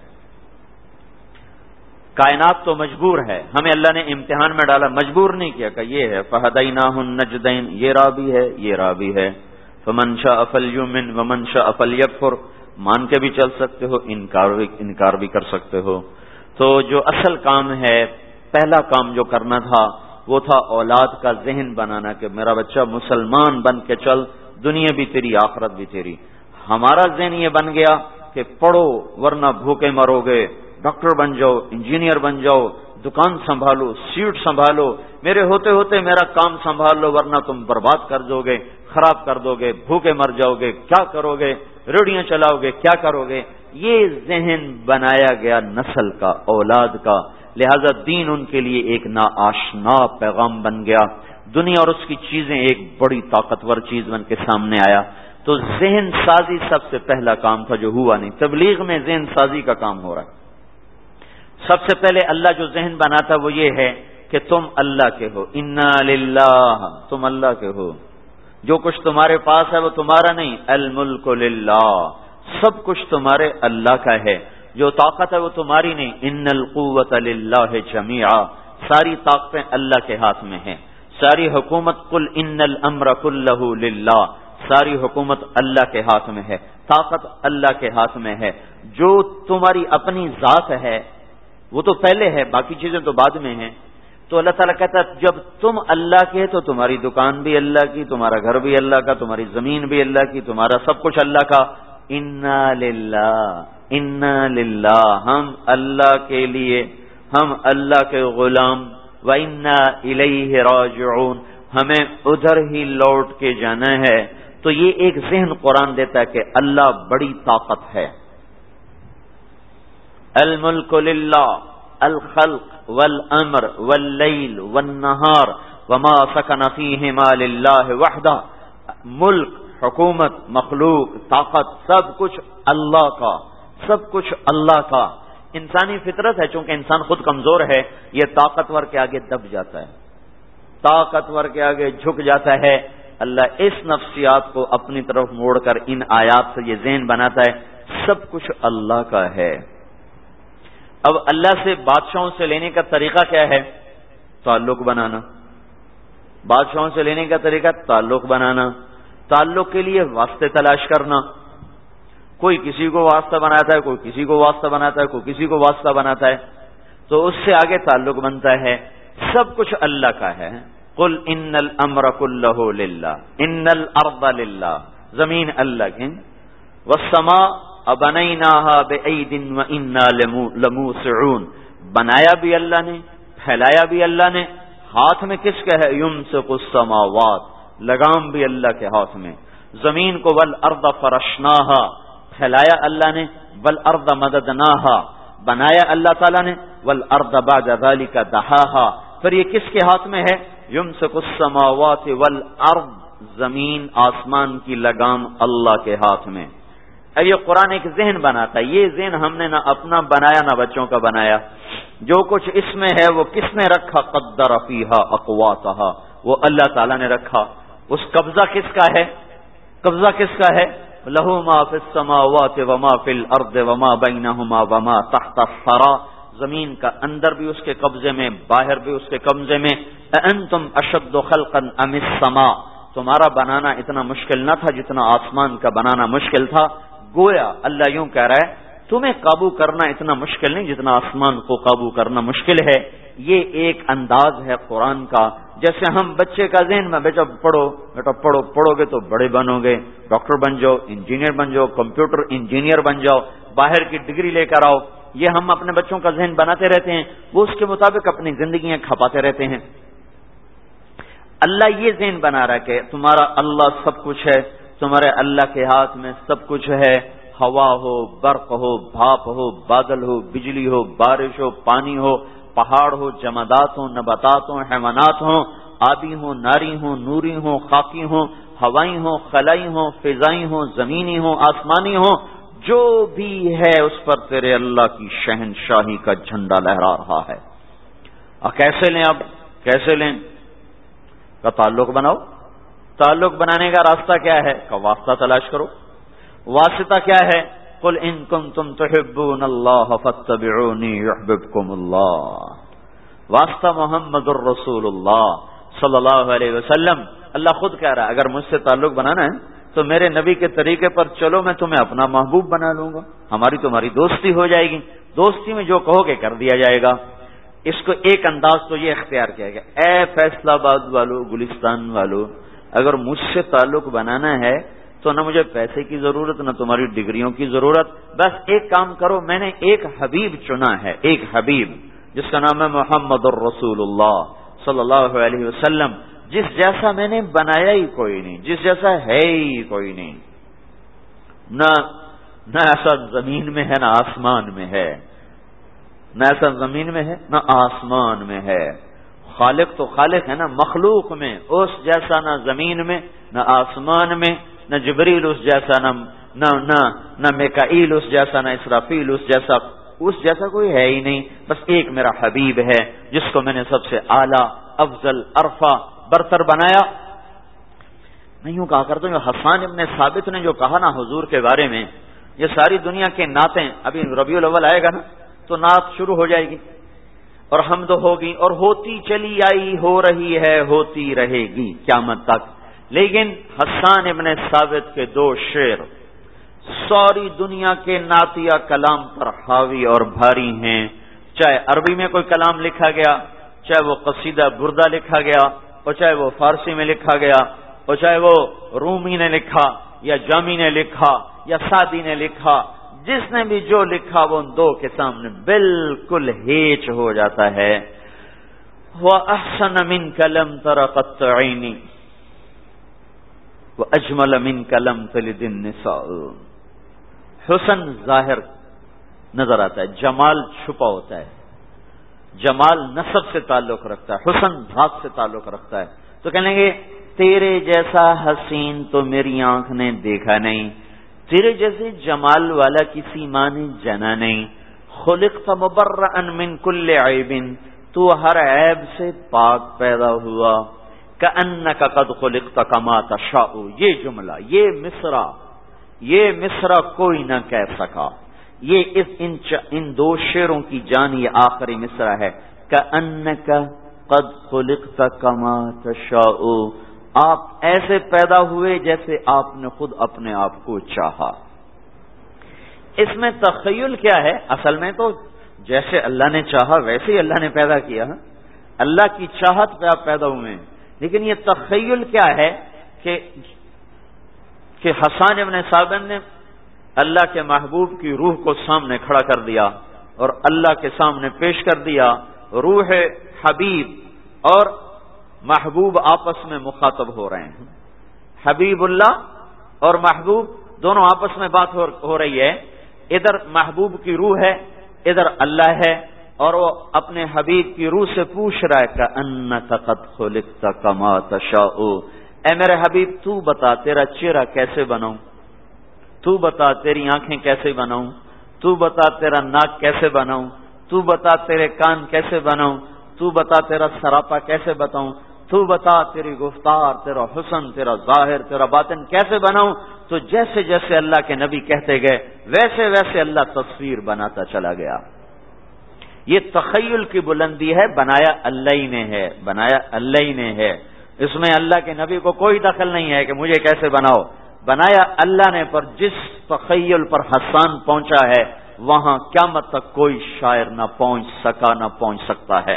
B: کائنات تو مجبور ہے، ہمیں اللہ نے امتحان میں ڈالا، مجبور نہیں کیا کہ یہ ہے فہدیناہ النجدین، یہ راہ بھی ہے یہ راہ بھی ہے. فمن شاء فلیؤمن ومن شاء فلیکفر، مان کے بھی چل سکتے ہو، انکار بھی انکار بھی کر سکتے ہو. تو جو اصل کام ہے، پہلا کام جو کرنا تھا وہ تھا اولاد کا ذہن بنانا کہ میرا بچہ مسلمان بن کے چل، دنیا بھی تیری آخرت بھی تیری. ہمارا ذہن یہ بن گیا کہ پڑھو ورنہ بھوکے مرو گے، ڈاکٹر بن جاؤ، انجینئر بن جاؤ، دکان سنبھالو، سیٹ سنبھالو، میرے ہوتے ہوتے میرا کام سنبھال لو ورنہ تم برباد کر دو گے، خراب کر دو گے، بھوکے مر جاؤ گے، کیا کرو گے، ریڑیاں چلاؤ گے، کیا کرو گے. یہ ذہن بنایا گیا نسل کا، اولاد کا. لہذا دین ان کے لیے ایک ناآشنا پیغام بن گیا. دنیا اور اس کی چیزیں ایک بڑی طاقتور چیز بن کے سامنے آیا. تو ذہن سازی سب سے پہلا کام تھا جو ہوا نہیں. تبلیغ میں ذہن سازی کا کام ہو رہا ہے. سب سے پہلے اللہ جو ذہن بناتا وہ یہ ہے کہ تم اللہ کے ہو، انا للہ، تم اللہ کے ہو. جو کچھ تمہارے پاس ہے وہ تمہارا نہیں، الملک للہ، سب کچھ تمہارے اللہ کا ہے. جو طاقت ہے وہ تمہاری نہیں، ان القوت للہ جمیعا، ساری طاقتیں اللہ کے ہاتھ میں ہیں. ساری حکومت، قل ان الامر کلہ للہ، ساری حکومت اللہ کے ہاتھ میں ہے، طاقت اللہ کے ہاتھ میں ہے. جو تمہاری اپنی ذات ہے وہ تو پہلے ہے، باقی چیزیں تو بعد میں ہیں. تو اللہ تعالیٰ کہتا ہے جب تم اللہ کے تو تمہاری دکان بھی اللہ کی، تمہارا گھر بھی اللہ کا، تمہاری زمین بھی اللہ کی، تمہارا سب کچھ اللہ کا. انا للہ انا للہ، ہم اللہ کے لیے، ہم اللہ کے غلام، وَإِنَّا إِلَيْهِ رَاجِعُونَ، ہمیں ادھر ہی لوٹ کے جانا ہے۔ تو یہ ایک ذہن قرآن دیتا ہے کہ اللہ بڑی طاقت ہے۔ الملک للہ الخلق والامر واللیل والنہار وما سکن فیہما للہ وحدہ، ملک، حکومت، مخلوق، طاقت، سب کچھ اللہ کا، سب کچھ اللہ کا۔ انسانی فطرت ہے، چونکہ انسان خود کمزور ہے، یہ طاقتور کے آگے دب جاتا ہے، طاقتور کے آگے جھک جاتا ہے۔ اللہ اس نفسیات کو اپنی طرف موڑ کر ان آیات سے یہ ذہن بناتا ہے سب کچھ اللہ کا ہے۔ اب اللہ سے بادشاہوں سے لینے کا طریقہ کیا ہے؟ تعلق بنانا۔ بادشاہوں سے لینے کا طریقہ تعلق بنانا، تعلق کے لیے واسطے تلاش کرنا۔ کوئی کسی کو واسطہ بناتا ہے، کوئی کسی کو واسطہ بناتا ہے، کوئی کسی کو واسطہ بناتا ہے، تو اس سے آگے تعلق بنتا ہے۔ سب کچھ اللہ کا ہے۔ قل ان الامر کلہ للہ، ان الارض للہ، زمین اللہ کی، والسماء بنیناہا بعید وانا لموسعون، بنایا بھی اللہ نے، پھیلایا بھی اللہ نے، ہاتھ میں کس کا ہے؟ یمسک السماوات، لگام بھی اللہ کے ہاتھ میں۔ زمین کو والارض فرشناہا، پھیلایا اللہ نے، والارض مددناہا، بنایا اللہ تعالیٰ نے، والارض بعد ذلک دحاہا، پھر یہ کس کے ہاتھ میں ہے؟ یمسک السماوات والارض، زمین آسمان کی لگام اللہ کے ہاتھ میں۔ اب یہ قرآن ایک ذہن بناتا ہے، یہ ذہن ہم نے نہ اپنا بنایا نہ بچوں کا بنایا، جو کچھ اس میں ہے وہ کس نے رکھا؟ قدر فیہا اقواتہا، وہ اللہ تعالیٰ نے رکھا۔ اس قبضہ کس کا ہے؟ قبضہ کس کا ہے؟ لہ ما فی السماوات وما فی الارض وما بینہما وما تحت الثری، زمین کا اندر بھی اس کے قبضے میں، باہر بھی اس کے قبضے میں۔ اانتم اشد خلقا ام السماء، تمہارا بنانا اتنا مشکل نہ تھا جتنا آسمان کا بنانا مشکل تھا۔ گویا اللہ یوں کہہ رہا ہے تمہیں قابو کرنا اتنا مشکل نہیں جتنا آسمان کو قابو کرنا مشکل ہے۔ یہ ایک انداز ہے قرآن کا، جیسے ہم بچے کا ذہن میں بیٹا پڑھو بیٹا پڑھو پڑھو گے تو بڑے بنو گے، ڈاکٹر بن جاؤ، انجینئر بن جاؤ، کمپیوٹر انجینئر بن جاؤ، باہر کی ڈگری لے کر آؤ۔ یہ ہم اپنے بچوں کا ذہن بناتے رہتے ہیں، وہ اس کے مطابق اپنی زندگیاں کھپاتے رہتے ہیں۔ اللہ یہ ذہن بنا رہا ہے کہ تمہارا اللہ سب کچھ ہے، تمہارے اللہ کے ہاتھ میں سب کچھ ہے، ہوا ہو، برق ہو، بھاپ ہو، بادل ہو، بجلی ہو، بارش ہو، پانی ہو، پہاڑ ہو، جمادات ہوں، نباتات ہوں، حیوانات ہوں، آبی ہوں، ناری ہوں، نوری ہوں، خاکی ہوں، ہوائیں ہوں، خلائی ہوں، فضائی ہوں، زمینی ہوں، آسمانی ہوں، جو بھی ہے اس پر تیرے اللہ کی شہنشاہی کا جھنڈا لہرا رہا ہے۔ اور کیسے لیں؟ اب کیسے لیں؟ کا تعلق بناؤ۔ تعلق بنانے کا راستہ کیا ہے؟ کا واسطہ تلاش کرو۔ واسطہ کیا ہے؟ قل ان کنتم تحبون اللہ فاتبعونی یحببکم اللہ، واسطہ محمد الرسول اللہ صلی اللہ علیہ وسلم۔ اللہ خود کہہ رہا ہے اگر مجھ سے تعلق بنانا ہے تو میرے نبی کے طریقے پر چلو، میں تمہیں اپنا محبوب بنا لوں گا، ہماری تمہاری دوستی ہو جائے گی، دوستی میں جو کہو گے کر دیا جائے گا۔ اس کو ایک انداز تو یہ اختیار کیا گیا، اے فیصلہ آباد والو، گلستان والو، اگر مجھ سے تعلق بنانا ہے تو نہ مجھے پیسے کی ضرورت نہ تمہاری ڈگریوں کی ضرورت، بس ایک کام کرو، میں نے ایک حبیب چنا ہے، ایک حبیب جس کا نام ہے محمد الرسول اللہ صلی اللہ علیہ وسلم، جس جیسا میں نے بنایا ہی کوئی نہیں، جس جیسا ہے ہی کوئی نہیں، نہ نہ ایسا زمین میں ہے نہ آسمان میں ہے، نہ ایسا زمین میں ہے نہ آسمان میں ہے۔ خالق تو خالق ہے نا، مخلوق میں اس جیسا نہ زمین میں نہ آسمان میں، نہ جبریل اس جیسا، نہ نہ نہ نہ میکائیل اس جیسا، نہ اسرافیل اس جیسا، اس جیسا کوئی ہے ہی نہیں، بس ایک میرا حبیب ہے جس کو میں نے سب سے اعلیٰ، افضل، ارفع، برتر بنایا۔ میں یوں کہا کرتا ہوں، حسان ابن ثابت نے جو کہا نا حضور کے بارے میں، یہ ساری دنیا کے نعتیں، ابھی ربیع الاول آئے گا نا تو نعت شروع ہو جائے گی اور حمد ہوگی، اور ہوتی چلی آئی، ہو رہی ہے، ہوتی رہے گی قیامت تک۔ لیکن حسان ابن ثابت کے دو شعر ساری دنیا کے نعتیہ کلام پر حاوی اور بھاری ہیں، چاہے عربی میں کوئی کلام لکھا گیا، چاہے وہ قصیدہ بردہ لکھا گیا، اور چاہے وہ فارسی میں لکھا گیا، اور چاہے وہ رومی نے لکھا یا جامی نے لکھا یا سعدی نے لکھا، جس نے بھی جو لکھا وہ ان دو کے سامنے بالکل ہیچ ہو جاتا ہے۔ وَأَحْسَنَ مِنْكَ لَمْ تَرَ قَطُّ عَيْنِي وَأَجْمَلَ مِنْكَ لَمْ تَلِدِ النِّسَاءُ۔ حسن ظاہر نظر آتا ہے، جمال چھپا ہوتا ہے۔ جمال نسب سے تعلق رکھتا ہے، حسن ذات سے تعلق رکھتا ہے۔ تو کہنے گے تیرے جیسا حسین تو میری آنکھ نے دیکھا نہیں، تیرے جیسے جمال والا کسی ماں نے جنا نہیں۔ خلقت مبرأ من کل عیب، تو ہر عیب سے پاک پیدا ہوا۔ کأنک قد خلقت کما تشاء، یہ جملہ، یہ مصرع، یہ مصرع کوئی نہ کہہ سکا۔ یہ اس ان, ان دو شعروں کی جان یہ آخری مصرع ہے۔ کأنک قد خلقت کما تشاء، آپ ایسے پیدا ہوئے جیسے آپ نے خود اپنے آپ کو چاہا۔ اس میں تخیل کیا ہے؟ اصل میں تو جیسے اللہ نے چاہا ویسے ہی اللہ نے پیدا کیا، اللہ کی چاہت پہ آپ پیدا ہوئے ہیں۔ لیکن یہ تخیل کیا ہے کہ کہ حسان ابن ثابت نے اللہ کے محبوب کی روح کو سامنے کھڑا کر دیا اور اللہ کے سامنے پیش کر دیا۔ روح حبیب اور محبوب آپس میں مخاطب ہو رہے ہیں، حبیب اللہ اور محبوب دونوں آپس میں بات ہو رہی ہے۔ ادھر محبوب کی روح ہے، ادھر اللہ ہے، اور وہ اپنے حبیب کی روح سے پوچھ رہا ہے کأنک قد خلقت کما تشاء، اے میرے حبیب تو بتا تیرا چہرہ کیسے بناؤں، تو بتا تیری آنکھیں کیسے بناؤں، تو بتا تیرا ناک کیسے بناؤں، تو بتا تیرے کان کیسے بناؤں، تو بتا تیرا سراپا کیسے بتاؤں، تو بتا تیری گفتار، تیرا حسن، تیرا ظاہر، تیرا باطن کیسے بناؤں۔ تو جیسے جیسے اللہ کے نبی کہتے گئے ویسے ویسے اللہ تصویر بناتا چلا گیا۔ یہ تخیل کی بلندی ہے، بنایا اللہ ہی نے ہے، بنایا اللہ ہی نے ہے۔ اس میں اللہ کے نبی کو کوئی دخل نہیں ہے کہ مجھے کیسے بناؤ، بنایا اللہ نے۔ پر جس تخیل پر حسان پہنچا ہے وہاں قیامت تک کوئی شاعر نہ پہنچ سکا، نہ پہنچ سکتا ہے۔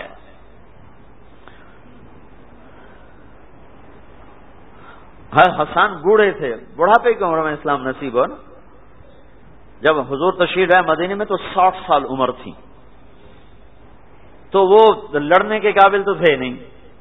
B: حسان بوڑھے تھے، بڑھاپے کی عمر میں اسلام نصیب ہو نا۔ جب حضور تشریف لائے مدینے میں تو ساٹھ سال عمر تھی، تو وہ لڑنے کے قابل تو تھے نہیں۔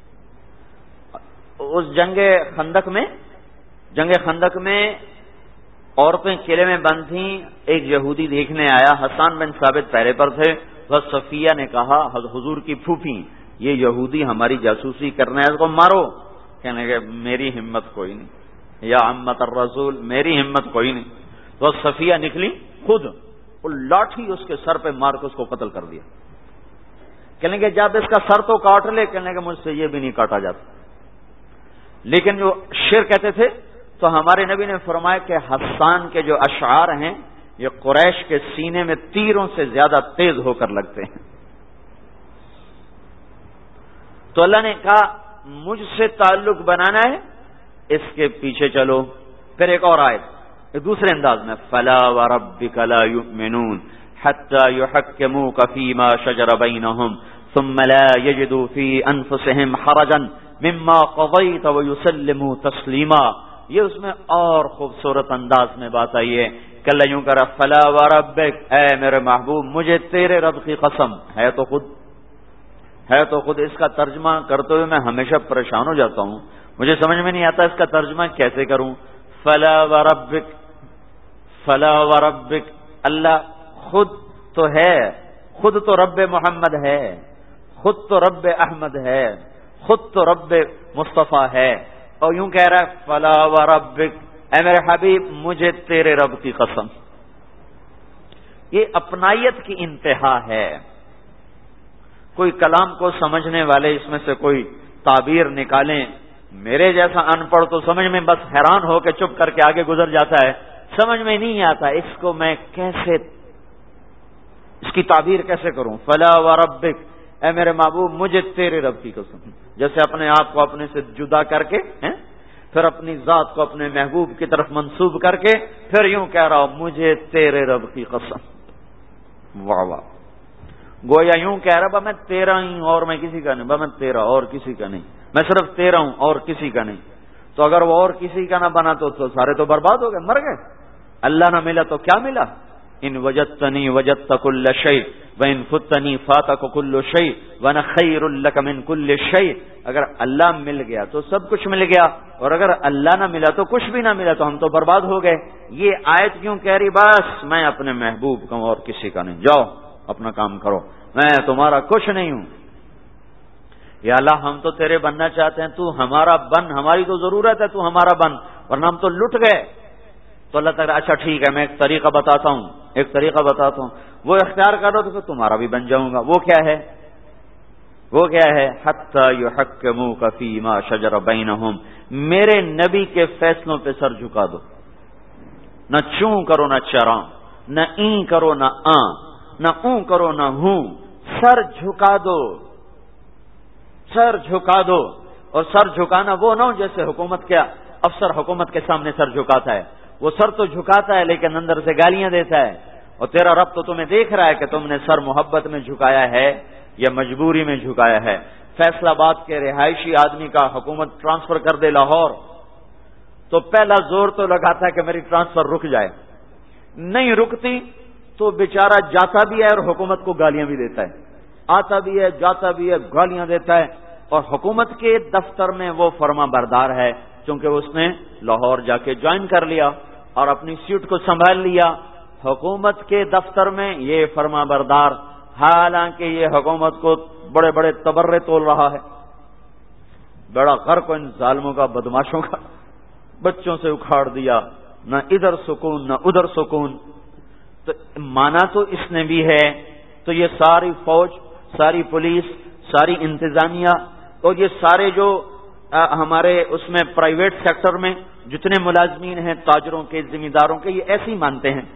B: اس جنگ خندق میں جنگ خندق میں عورتیں قلعے میں بند تھیں، ایک یہودی دیکھنے آیا، حسان بن ثابت پہرے پر تھے۔ بس صفیہ نے کہا حضور کی پھوپھی یہ یہودی ہماری جاسوسی کرنا ہے، اس کو مارو۔ کہنے کہ میری ہمت کوئی نہیں، یا عمت الرسول میری ہمت کوئی نہیں۔ تو صفیہ نکلی خود، وہ لاٹھی اس کے سر پہ مار کے اس کو قتل کر دیا۔ کہنے کہ جب اس کا سر تو کاٹ لے، کہنے کہ مجھ سے یہ بھی نہیں کاٹا جاتا۔ لیکن جو شعر کہتے تھے تو ہمارے نبی نے فرمایا کہ حسان کے جو اشعار ہیں یہ قریش کے سینے میں تیروں سے زیادہ تیز ہو کر لگتے ہیں۔ تو اللہ نے کہا مجھ سے تعلق بنانا ہے، اس کے پیچھے چلو۔ پھر ایک اور آیت دوسرے انداز میں، فلا وربک لا یؤمنون حتی یحکموک فیما شجر بینہم ثم لا یجدوا فی انفسہم حرجا مما قضیت ویسلموا تسلیما۔ یہ اس میں اور خوبصورت انداز میں بات آئی ہے کہ اللہ یوں کرا فلا وربک، اے میرے محبوب مجھے تیرے رب کی قسم، ہے تو خود ہے تو خود اس کا ترجمہ کرتے ہوئے میں ہمیشہ پریشان ہو جاتا ہوں، مجھے سمجھ میں نہیں آتا اس کا ترجمہ کیسے کروں۔ فلا وربک، فلا وربک، اللہ خود تو ہے، خود تو رب محمد ہے، خود تو رب احمد ہے، خود تو رب مصطفیٰ ہے، اور یوں کہہ رہا ہے فلا وربک، اے میرے حبیب مجھے تیرے رب کی قسم۔ یہ اپنائیت کی انتہا ہے۔ کوئی کلام کو سمجھنے والے اس میں سے کوئی تعبیر نکالیں، میرے جیسا ان پڑھ تو سمجھ میں بس حیران ہو کے چپ کر کے آگے گزر جاتا ہے، سمجھ میں نہیں آتا اس کو میں کیسے، اس کی تعبیر کیسے کروں۔ فلا وربک، اے میرے محبوب مجھے تیرے رب کی قسم، جیسے اپنے آپ کو اپنے سے جدا کر کے پھر اپنی ذات کو اپنے محبوب کی طرف منسوب کر کے پھر یوں کہہ رہا ہوں مجھے تیرے رب کی قسم۔ واہ واہ، گویا یوں کہہ رہا با میں تیرا ہی اور میں کسی کا نہیں، با میں تیرا اور کسی کا نہیں، میں صرف تیرا ہوں اور کسی کا نہیں۔ تو اگر وہ اور کسی کا نہ بنا تو, تو سارے تو برباد ہو گئے، مر گئے۔ اللہ نہ ملا تو کیا ملا؟ ان وجدتنی وجدت کل شیء وان فتنی فاتک کل شیء وانا خیر لک من کل شیء. اگر اللہ مل گیا تو سب کچھ مل گیا، اور اگر اللہ نہ ملا تو کچھ بھی نہ ملا، تو ہم تو برباد ہو گئے. یہ آیت کیوں کہہ رہی؟ بس میں اپنے محبوب کا اور کسی کا نہیں. جاؤ اپنا کام کرو، میں تمہارا کچھ نہیں ہوں. یا اللہ ہم تو تیرے بننا چاہتے ہیں، تو ہمارا بن، ہماری تو ضرورت ہے، تو ہمارا بن، ورنہ ہم تو لٹ گئے. تو اللہ تعالیٰ اچھا ٹھیک ہے، میں ایک طریقہ بتاتا ہوں ایک طریقہ بتاتا ہوں وہ اختیار کرو تو پھر تمہارا بھی بن جاؤں گا. وہ کیا ہے؟ وہ کیا ہے؟ حتی یحکموک فیما شجر بینہم، میرے نبی کے فیصلوں پہ سر جھکا دو. نہ چوں کرو نہ چراں، نہ این کرو نہ آں، نہ اوں کرو نہ ہوں، سر جھکا دو، سر جھکا دو. اور سر جھکانا وہ نہ ہو جیسے حکومت کیا افسر حکومت کے سامنے سر جھکاتا ہے. وہ سر تو جھکاتا ہے لیکن اندر سے گالیاں دیتا ہے. اور تیرا رب تو تمہیں دیکھ رہا ہے کہ تم نے سر محبت میں جھکایا ہے یا مجبوری میں جھکایا ہے. فیصل آباد کے رہائشی آدمی کا حکومت ٹرانسفر کر دے لاہور، تو پہلا زور تو لگاتا ہے کہ میری ٹرانسفر رک جائے. نہیں رکتی تو بیچارہ جاتا بھی ہے اور حکومت کو گالیاں بھی دیتا ہے، آتا بھی ہے جاتا بھی ہے گالیاں دیتا ہے. اور حکومت کے دفتر میں وہ فرما بردار ہے کیونکہ اس نے لاہور جا کے جوائن کر لیا اور اپنی سیٹ کو سنبھال لیا. حکومت کے دفتر میں یہ فرما بردار، حالانکہ یہ حکومت کو بڑے بڑے تبرے تول رہا ہے. بڑا غرق ان ظالموں کا، بدماشوں کا، بچوں سے اکھاڑ دیا، نہ ادھر سکون نہ ادھر سکون. تو مانا تو اس نے بھی ہے. تو یہ ساری فوج، ساری پولیس، ساری انتظامیہ اور یہ سارے جو ہمارے اس میں پرائیویٹ سیکٹر میں جتنے ملازمین ہیں، تاجروں کے، ذمہ داروں کے، یہ ایسے ہی مانتے ہیں.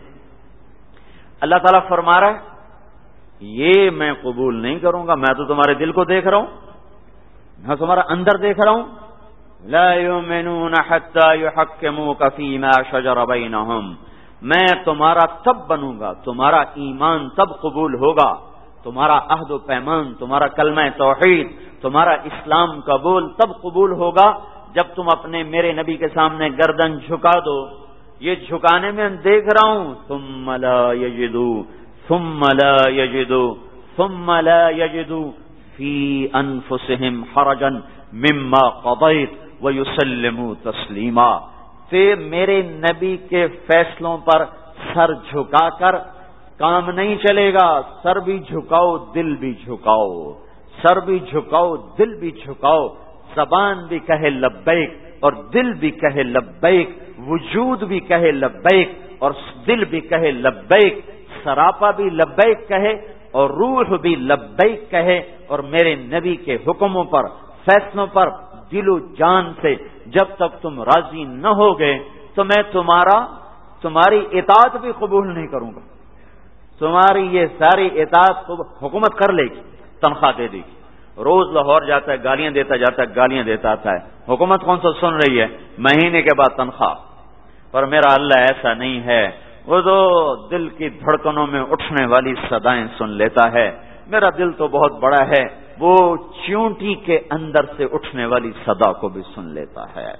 B: اللہ تعالیٰ فرما رہا ہے یہ میں قبول نہیں کروں گا. میں تو تمہارے دل کو دیکھ رہا ہوں، میں تمہارا اندر دیکھ رہا ہوں. لا یؤمنون حتی یحکموک فیما شجر بینہم، میں تمہارا تب بنوں گا، تمہارا ایمان تب قبول ہوگا، تمہارا عہد و پیمان، تمہارا کلمہ توحید، تمہارا اسلام قبول تب قبول ہوگا جب تم اپنے میرے نبی کے سامنے گردن جھکا دو. یہ جھکانے میں دیکھ رہا ہوں. ثم لا یجدوا ثم لا یجدوا ثم لا یجدوا فی انفسہم حرجا مما قضیت ویسلموا تسلیما. پھر میرے نبی کے فیصلوں پر سر جھکا کر کام نہیں چلے گا. سر بھی جھکاؤ، دل بھی جھکاؤ، سر بھی جھکاؤ، دل بھی جھکاؤ. زبان بھی کہے لبیک اور دل بھی کہے لبیک، وجود بھی کہے لبیک اور دل بھی کہے لبیک، سراپا بھی لبیک کہے اور روح بھی لبیک کہے. اور میرے نبی کے حکموں پر، فیصلوں پر دل و جان سے جب تک تم راضی نہ ہوگے تو میں تمہارا تمہاری اطاعت بھی قبول نہیں کروں گا. تمہاری یہ ساری اطاعت حکومت کر لے گی، تنخواہ دے دے گی. روز لاہور جاتا ہے، گالیاں دیتا جاتا ہے، گالیاں دیتا آتا ہے. حکومت کون سا سن رہی ہے؟ مہینے کے بعد تنخواہ. پر میرا اللہ ایسا نہیں ہے، وہ تو دل کی دھڑکنوں میں اٹھنے والی صدائیں سن لیتا ہے. میرا دل تو بہت بڑا ہے، وہ چیونٹی کے اندر سے اٹھنے والی صدا کو بھی سن لیتا ہے.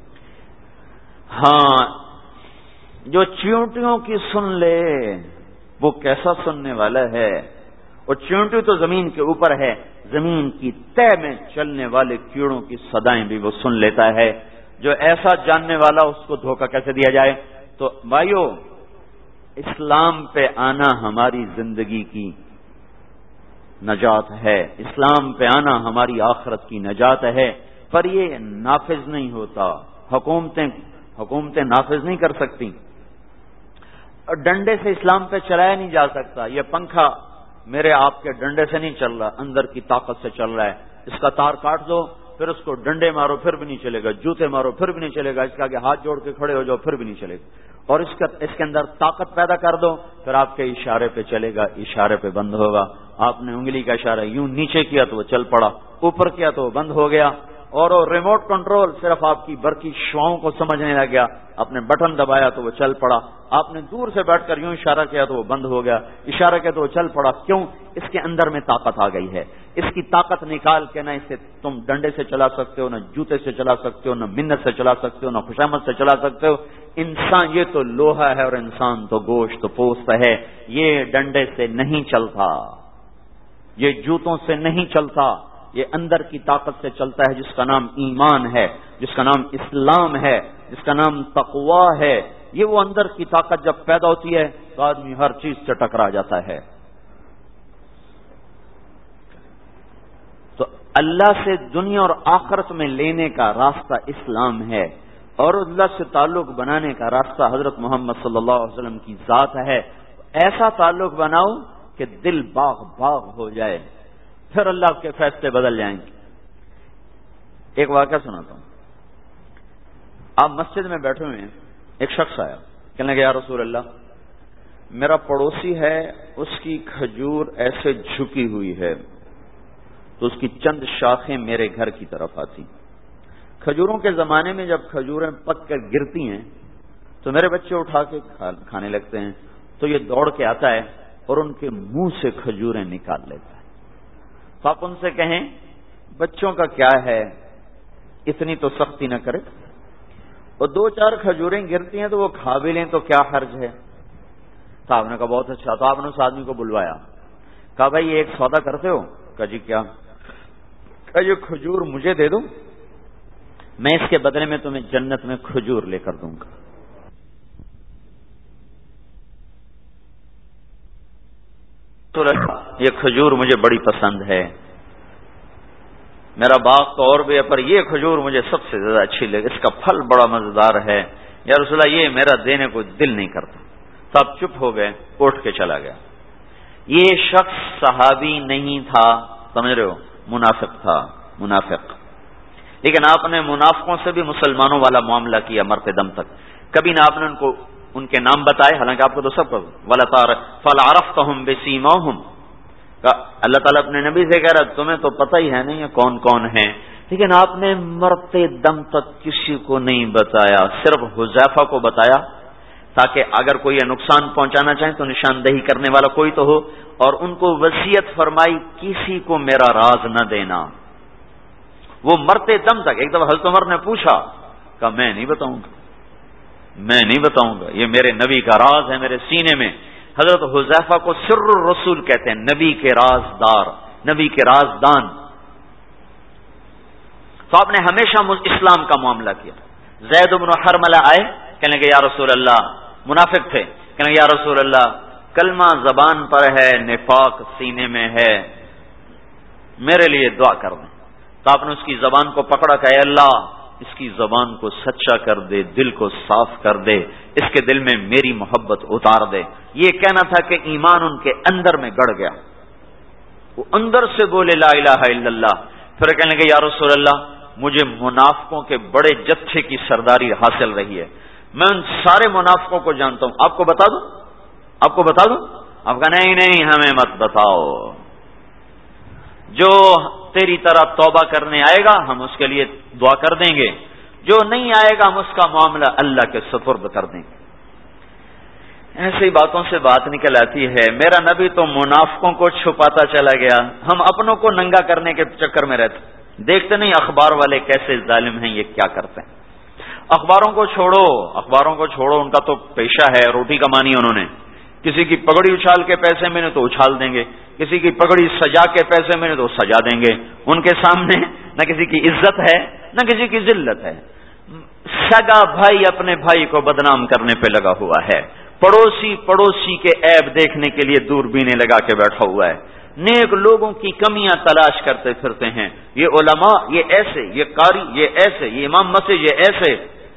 B: ہاں، جو چیونٹیوں کی سن لے وہ کیسا سننے والا ہے. اور چیونٹی تو زمین کے اوپر ہے، زمین کی تہ میں چلنے والے کیڑوں کی صدائیں بھی وہ سن لیتا ہے. جو ایسا جاننے والا اس کو دھوکہ کیسے دیا جائے. تو بھائیو، اسلام پہ آنا ہماری زندگی کی نجات ہے، اسلام پہ آنا ہماری آخرت کی نجات ہے. پر یہ نافذ نہیں ہوتا. حکومتیں حکومتیں نافذ نہیں کر سکتی. ڈنڈے سے اسلام پہ چلایا نہیں جا سکتا. یہ پنکھا میرے آپ کے ڈنڈے سے نہیں چل رہا، اندر کی طاقت سے چل رہا ہے. اس کا تار کاٹ دو، پھر اس کو ڈنڈے مارو پھر بھی نہیں چلے گا، جوتے مارو پھر بھی نہیں چلے گا، اس کے آگے ہاتھ جوڑ کے کھڑے ہو جاؤ پھر بھی نہیں چلے گا. اور اس کا اس کے اندر طاقت پیدا کر دو، پھر آپ کے اشارے پہ چلے گا، اشارے پہ بند ہوگا. آپ نے انگلی کا اشارہ یوں نیچے کیا تو وہ چل پڑا، اوپر کیا تو وہ بند ہو گیا. اور وہ ریموٹ کنٹرول صرف آپ کی برقی شعاؤں کو سمجھنے لگ گیا. آپ نے بٹن دبایا تو وہ چل پڑا, آپ نے دور سے بیٹھ کر یوں اشارہ کیا تو وہ بند ہو گیا, اشارہ کیا تو وہ چل پڑا. کیوں؟ اس کے اندر میں طاقت آ گئی ہے. اس کی طاقت نکال کے نہ اسے تم ڈنڈے سے چلا سکتے ہو, نہ جوتے سے چلا سکتے ہو, نہ منت سے چلا سکتے ہو, نہ خوشامد سے چلا سکتے ہو. انسان یہ تو لوہا ہے اور انسان تو گوشت پوست ہے. یہ ڈنڈے سے نہیں چلتا, یہ جوتوں سے نہیں چلتا, یہ اندر کی طاقت سے چلتا ہے جس کا نام ایمان ہے, جس کا نام اسلام ہے, جس کا نام تقوی ہے. یہ وہ اندر کی طاقت جب پیدا ہوتی ہے تو آدمی ہر چیز سے ٹکرا جاتا ہے. تو اللہ سے دنیا اور آخرت میں لینے کا راستہ اسلام ہے, اور اللہ سے تعلق بنانے کا راستہ حضرت محمد صلی اللہ علیہ وسلم کی ذات ہے. ایسا تعلق بناؤ کہ دل باغ باغ ہو جائے, پھر اللہ کے فیصلے بدل جائیں گے. ایک واقعہ سناتا ہوں. آپ مسجد میں بیٹھے ہوئے ہیں, ایک شخص آیا, کہنے لگا یا رسول اللہ, میرا پڑوسی ہے, اس کی کھجور ایسے جھکی ہوئی ہے تو اس کی چند شاخیں میرے گھر کی طرف آتی. کھجوروں کے زمانے میں جب کھجوریں پک کر گرتی ہیں تو میرے بچے اٹھا کے کھانے لگتے ہیں, تو یہ دوڑ کے آتا ہے اور ان کے منہ سے کھجوریں نکال لیتا ہے. تو آپ ان سے کہیں بچوں کا کیا ہے, اتنی تو سختی نہ کرے, اور دو چار کھجوریں گرتی ہیں تو وہ کھا بھی لیں تو کیا حرج ہے. تو آپ نے کہا بہت اچھا. تو آپ نے اس آدمی کو بلوایا, کہا بھائی یہ ایک سودا کرتے ہو؟ کہا جی کیا؟ کہا یہ کھجور مجھے دے دو, میں اس کے بدلے میں تمہیں جنت میں کھجور لے کر دوں گا. تو یہ کھجور مجھے بڑی پسند ہے, میرا باغ تو اور بھی ہے, پر یہ کھجور مجھے سب سے زیادہ اچھی لگی, اس کا پھل بڑا مزیدار ہے. یا رسول اللہ یہ میرا دینے کو دل نہیں کرتا. تو آپ چپ ہو گئے, اٹھ کے چلا گیا. یہ شخص صحابی نہیں تھا, سمجھ رہے ہو, منافق تھا, منافق. لیکن آپ نے منافقوں سے بھی مسلمانوں والا معاملہ کیا مرتے دم تک. کبھی نہ آپ نے ان کو ان کے نام بتائے, حالانکہ آپ کو تو سب کو وَلَا تَعْرِفْ فَلَعَرَفْتَهُمْ بِسِيمَاهُمْ. اللہ تعالیٰ اپنے نبی سے کہہ رہا تمہیں تو پتہ ہی ہے نہیں کون کون ہیں, لیکن آپ نے مرتے دم تک کسی کو نہیں بتایا, صرف حذیفہ کو بتایا تاکہ اگر کوئی نقصان پہنچانا چاہیں تو نشاندہی کرنے والا کوئی تو ہو, اور ان کو وصیت فرمائی کسی کو میرا راز نہ دینا. وہ مرتے دم تک. ایک دفعہ حضرت عمر نے پوچھا, کہا میں نہیں بتاؤں گا, میں نہیں بتاؤں گا, یہ میرے نبی کا راز ہے میرے سینے میں. حضرت حذیفہ کو سر الرسول کہتے ہیں, نبی کے رازدار, نبی کے رازدان. تو آپ نے ہمیشہ اسلام کا معاملہ کیا. زید بن حرملہ آئے, کہنے لگے یا رسول اللہ, منافق تھے, کہنے لگے یا رسول اللہ کلمہ زبان پر ہے, نفاق سینے میں ہے, میرے لیے دعا کر دیں. تو آپ نے اس کی زبان کو پکڑا, کہ اے اللہ اس کی زبان کو سچا کر دے, دل کو صاف کر دے, اس کے دل میں میری محبت اتار دے. یہ کہنا تھا کہ ایمان ان کے اندر میں گڑ گیا, وہ اندر سے بولے لا الہ الا اللہ. پھر کہنے لگے یا رسول اللہ مجھے منافقوں کے بڑے جتھے کی سرداری حاصل رہی ہے, میں ان سارے منافقوں کو جانتا ہوں, آپ کو بتا دوں, آپ کو بتا دوں. آپ کہا نہیں نہیں ہمیں مت بتاؤ, جو تیری طرح توبہ کرنے آئے گا ہم اس کے لیے دعا کر دیں گے, جو نہیں آئے گا ہم اس کا معاملہ اللہ کے سپرد کر دیں گے. ایسی باتوں سے بات نکل آتی ہے. میرا نبی تو منافقوں کو چھپاتا چلا گیا, ہم اپنوں کو ننگا کرنے کے چکر میں رہتے. دیکھتے نہیں اخبار والے کیسے ظالم ہیں, یہ کیا کرتے ہیں. اخباروں کو چھوڑو, اخباروں کو چھوڑو, ان کا تو پیشہ ہے, روٹی کمانی انہوں نے. کسی کی پگڑی اچھال کے پیسے میں نے تو اچھال دیں گے, کسی کی پگڑی سجا کے پیسے میں نے تو سجا دیں گے. ان کے سامنے نہ کسی کی عزت ہے نہ کسی کی ذلت ہے. سگا بھائی اپنے بھائی کو بدنام کرنے پہ لگا ہوا ہے, پڑوسی پڑوسی کے عیب دیکھنے کے لیے دوربینیں لگا کے بیٹھا ہوا ہے, نیک لوگوں کی کمیاں تلاش کرتے پھرتے ہیں. یہ علماء یہ ایسے, یہ قاری یہ ایسے, یہ امام مسجد یہ ایسے.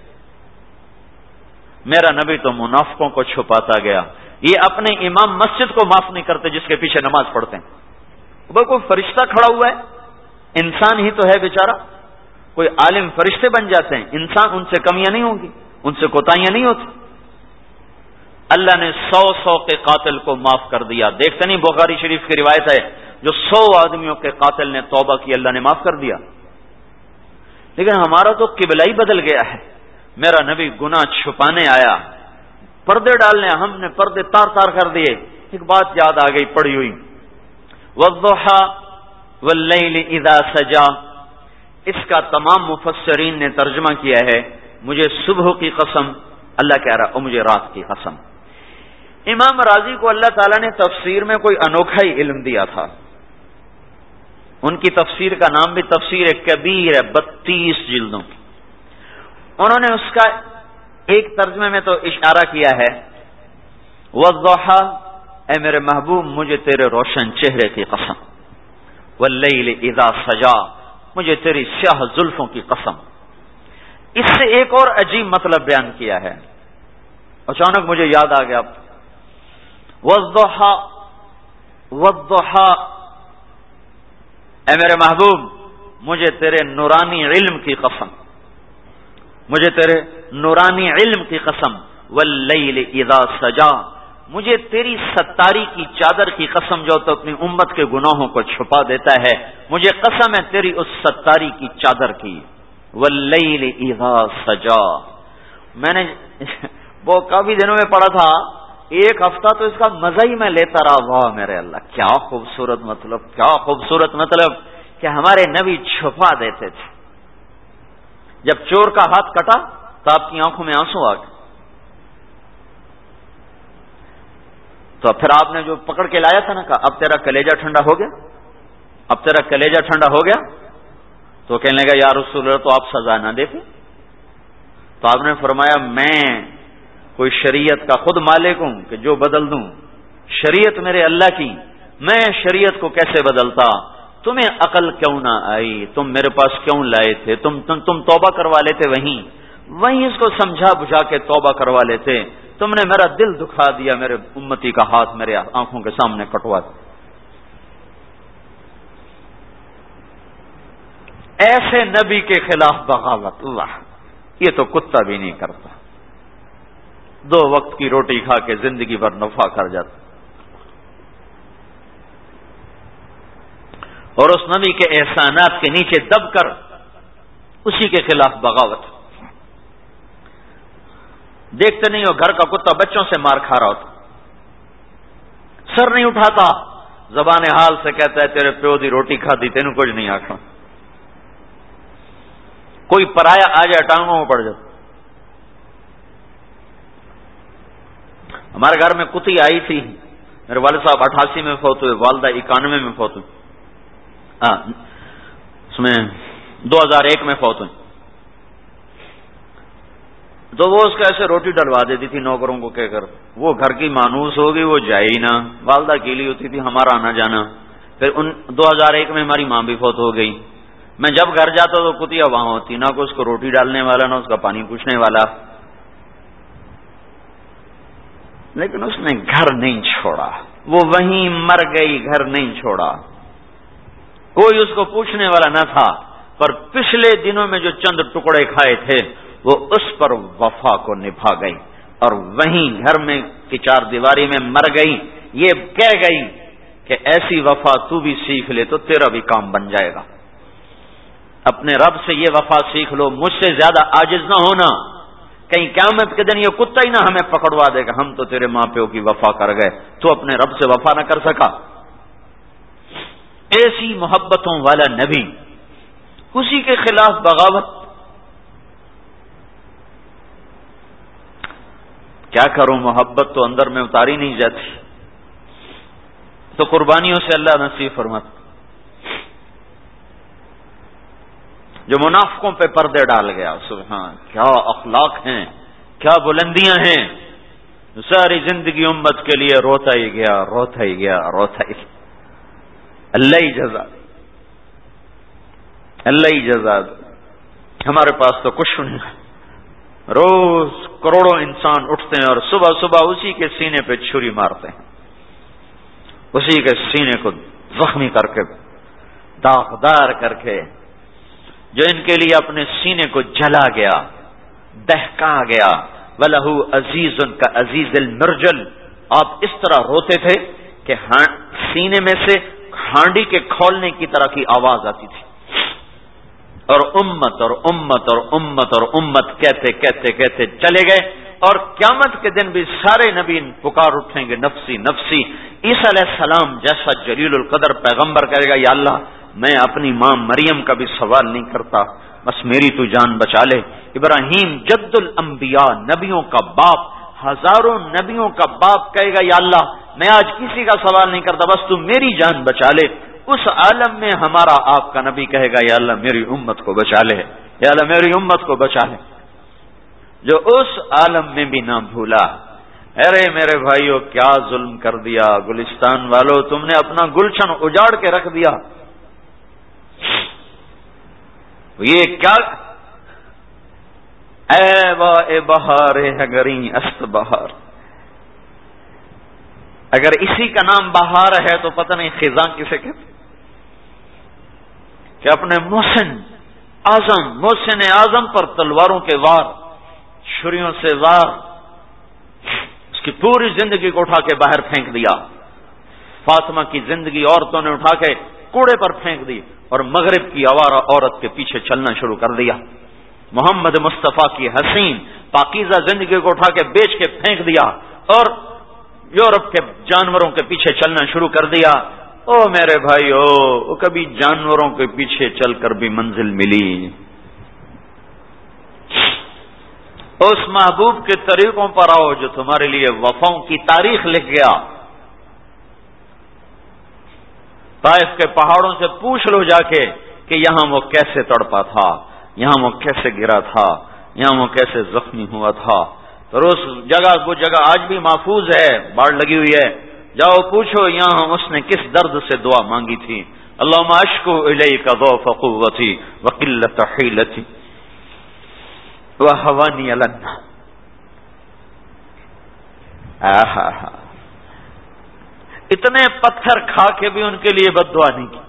B: میرا نبی تو منافقوں کو چھپاتا گیا. یہ اپنے امام مسجد کو معاف نہیں کرتے جس کے پیچھے نماز پڑھتے ہیں. وہ کوئی فرشتہ کھڑا ہوا ہے, انسان ہی تو ہے بیچارہ. کوئی عالم فرشتے بن جاتے ہیں, انسان, ان سے کمیاں نہیں ہوں گی, ان سے کوتاہیاں نہیں ہوتی. اللہ نے سو سو کے قاتل کو معاف کر دیا. دیکھتے نہیں بخاری شریف کی روایت ہے, جو سو آدمیوں کے قاتل نے توبہ کی اللہ نے معاف کر دیا. لیکن ہمارا تو قبلہ ہی بدل گیا ہے. میرا نبی گناہ چھپانے آیا, پردے ڈالنے, ہم نے پردے تار تار کر دیے. ایک بات یاد آ گئی پڑھی ہوئی, والضحی واللیل اذا سجا. اس کا تمام مفسرین نے ترجمہ کیا ہے مجھے صبح کی قسم, اللہ کہہ رہا, اور مجھے رات کی قسم. امام راضی کو اللہ تعالیٰ نے تفسیر میں کوئی انوکھا ہی علم دیا تھا. ان کی تفسیر کا نام بھی تفسیر کبیر ہے, بتیس جلدوں کی. انہوں نے اس کا ایک ترجمے میں تو اشارہ کیا ہے, والضحی, اے میرے محبوب مجھے تیرے روشن چہرے کی قسم, واللیل اذا سجا, مجھے تیری سیاہ زلفوں کی قسم. اس سے ایک اور عجیب مطلب بیان کیا ہے, اچانک مجھے یاد آ گیا. والضحی والضحی, اے میرے محبوب مجھے تیرے نورانی علم کی قسم, مجھے تیرے نورانی علم کی قسم. واللیل اذا سجا, مجھے تیری ستاری کی چادر کی قسم جو تو اپنی امت کے گناہوں کو چھپا دیتا ہے, مجھے قسم ہے تیری اس ستاری کی چادر کی. واللیل اذا سجا, میں نے وہ کافی دنوں میں پڑھا تھا, ایک ہفتہ تو اس کا مزہ ہی میں لیتا رہا. واہ میرے اللہ, کیا خوبصورت مطلب, کیا خوبصورت مطلب کہ ہمارے نبی چھپا دیتے تھے. جب چور کا ہاتھ کٹا تو آپ کی آنکھوں میں آنسو آ گئے, تو پھر آپ نے جو پکڑ کے لایا تھا نا, کہا اب تیرا کلیجہ ٹھنڈا ہو گیا, اب تیرا کلیجہ ٹھنڈا ہو گیا. تو کہنے لگا یا رسول اللہ تو آپ سزا نہ دے. تو آپ نے فرمایا میں کوئی شریعت کا خود مالک ہوں کہ جو بدل دوں, شریعت میرے اللہ کی, میں شریعت کو کیسے بدلتا. تمہیں عقل کیوں نہ آئی, تم میرے پاس کیوں لائے تھے, تم تم, تم توبہ کروا لیتے, وہیں وہیں اس کو سمجھا بجھا کے توبہ کروا لیتے. تم نے میرا دل دکھا دیا, میرے امتی کا ہاتھ میرے آنکھوں کے سامنے کٹوا دیا. ایسے نبی کے خلاف بغاوت, اللہ, یہ تو کتا بھی نہیں کرتا. دو وقت کی روٹی کھا کے زندگی بھر نفع کر جاتا. اور اس نبی کے احسانات کے نیچے دب کر اسی کے خلاف بغاوت. دیکھتے نہیں ہو گھر کا کتا بچوں سے مار کھا رہا ہوتا, سر نہیں اٹھاتا, زبان حال سے کہتا ہے تیرے پیو دی روٹی کھا دی, تینوں کچھ نہیں آکھا. کوئی پرایا آ جائے ٹانگوں میں پڑ جاتا. ہمارے گھر میں کتی آئی تھی, میرے والد صاحب اٹھاسی میں فوت ہوئے, والدہ اکانوے میں فوت ہوئی, اس میں دو ہزار ایک میں فوت ہوئی. تو وہ اس کو ایسے روٹی ڈلوا دیتی تھی نوکروں کو کہہ کر, وہ گھر کی مانوس ہوگی, وہ جائے ہی نہ. والدہ اکیلی ہوتی تھی, ہمارا آنا جانا. پھر ان دو ہزار ایک میں ہماری ماں بھی فوت ہو گئی. میں جب گھر جاتا تو کتیا وہاں ہوتی, نہ کوئی اس کو روٹی ڈالنے والا, نہ اس کا پانی پوچھنے والا. لیکن اس نے گھر نہیں چھوڑا, وہ وہیں مر گئی, گھر نہیں چھوڑا. کوئی اس کو پوچھنے والا نہ تھا. پر پچھلے دنوں میں جو چند ٹکڑے کھائے تھے وہ اس پر وفا کو نبھا گئی, اور وہیں گھر میں کی چار دیواری میں مر گئی. یہ کہہ گئی کہ ایسی وفا تو بھی سیکھ لے تو تیرا بھی کام بن جائے گا. اپنے رب سے یہ وفا سیکھ لو, مجھ سے زیادہ عاجز نہ ہونا, کہیں قیامت کے دن یہ کتا ہی نہ ہمیں پکڑوا دے گا, ہم تو تیرے ماں پیو کی وفا کر گئے, تو اپنے رب سے وفا نہ کر سکا. ایسی محبتوں والا نبی, اسی کے خلاف بغاوت. کیا کروں, محبت تو اندر میں اتاری نہیں جاتی, تو قربانیوں سے اللہ نصیب فرماتا. جو منافقوں پہ پردے ڈال گیا, سبحان, کیا اخلاق ہیں, کیا بلندیاں ہیں. ساری زندگی امت کے لیے روتا ہی گیا, روتا ہی گیا, روتا ہی گیا. اللہ ہی جزا, اللہ ہی جزا. ہمارے پاس تو کچھ نہیں, روز کروڑوں انسان اٹھتے ہیں اور صبح صبح اسی کے سینے پہ چھری مارتے ہیں, اسی کے سینے کو زخمی کر کے, داغدار کر کے, جو ان کے لیے اپنے سینے کو جلا گیا, دہکا گیا. وَلَهُ عَزِيزٌ كَعَزِيزِ الْمِرْجَلِ. آپ اس طرح روتے تھے کہ سینے میں سے ہانڈی کے کھولنے کی طرح کی آواز آتی تھی. اور امت اور امت اور امت اور امت کہتے کہتے کہتے چلے گئے، اور قیامت کے دن بھی سارے نبی پکار اٹھیں گے نفسی نفسی۔ عیسیٰ علیہ السلام جیسا جلیل القدر پیغمبر کہے گا یا اللہ میں اپنی ماں مریم کا بھی سوال نہیں کرتا، بس میری تو جان بچا لے۔ ابراہیم جد الانبیاء، نبیوں کا باپ، ہزاروں نبیوں کا باپ کہے گا یا اللہ میں آج کسی کا سوال نہیں کرتا، بس تو میری جان بچا لے۔ اس عالم میں ہمارا آپ کا نبی کہے گا یا اللہ میری امت کو بچا لے، یا اللہ میری امت کو بچا لے، جو اس عالم میں بھی نہ بھولا۔ ارے میرے بھائیو کیا ظلم کر دیا گلستان والو، تم نے اپنا گلشن اجاڑ کے رکھ دیا۔ یہ کیا اے وا اے بہار ہگری است بہار، اگر اسی کا نام بہار ہے تو پتہ نہیں خزاں کسے کہتے، کہ اپنے محسن اعظم محسن اعظم پر تلواروں کے وار، چھریوں سے وار، اس کی پوری زندگی کو اٹھا کے باہر پھینک دیا۔ فاطمہ کی زندگی عورتوں نے اٹھا کے کوڑے پر پھینک دی اور مغرب کی آوارہ عورت کے پیچھے چلنا شروع کر دیا۔ محمد مصطفیٰ کی حسین پاکیزہ زندگی کو اٹھا کے بیچ کے پھینک دیا اور یورپ کے جانوروں کے پیچھے چلنا شروع کر دیا۔ او میرے بھائی او کبھی جانوروں کے پیچھے چل کر بھی منزل ملی، اس محبوب کے طریقوں پر آؤ جو تمہارے لیے وفاؤں کی تاریخ لکھ گیا۔ طائف کے پہاڑوں سے پوچھ لو جا کے کہ یہاں وہ کیسے تڑپا تھا، یہاں وہ کیسے گرا تھا، یہاں وہ کیسے زخمی ہوا تھا۔ تو اس جگہ وہ جگہ آج بھی محفوظ ہے، باڑ لگی ہوئی ہے، جاؤ پوچھو یہاں اس نے کس درد سے دعا مانگی تھی۔ اللہم اشکو الیک ضعف قوتی وقلت حیلتی وہوانی النا۔ آہا ہا، اتنے پتھر کھا کے بھی ان کے لیے بد دعا نہیں کی۔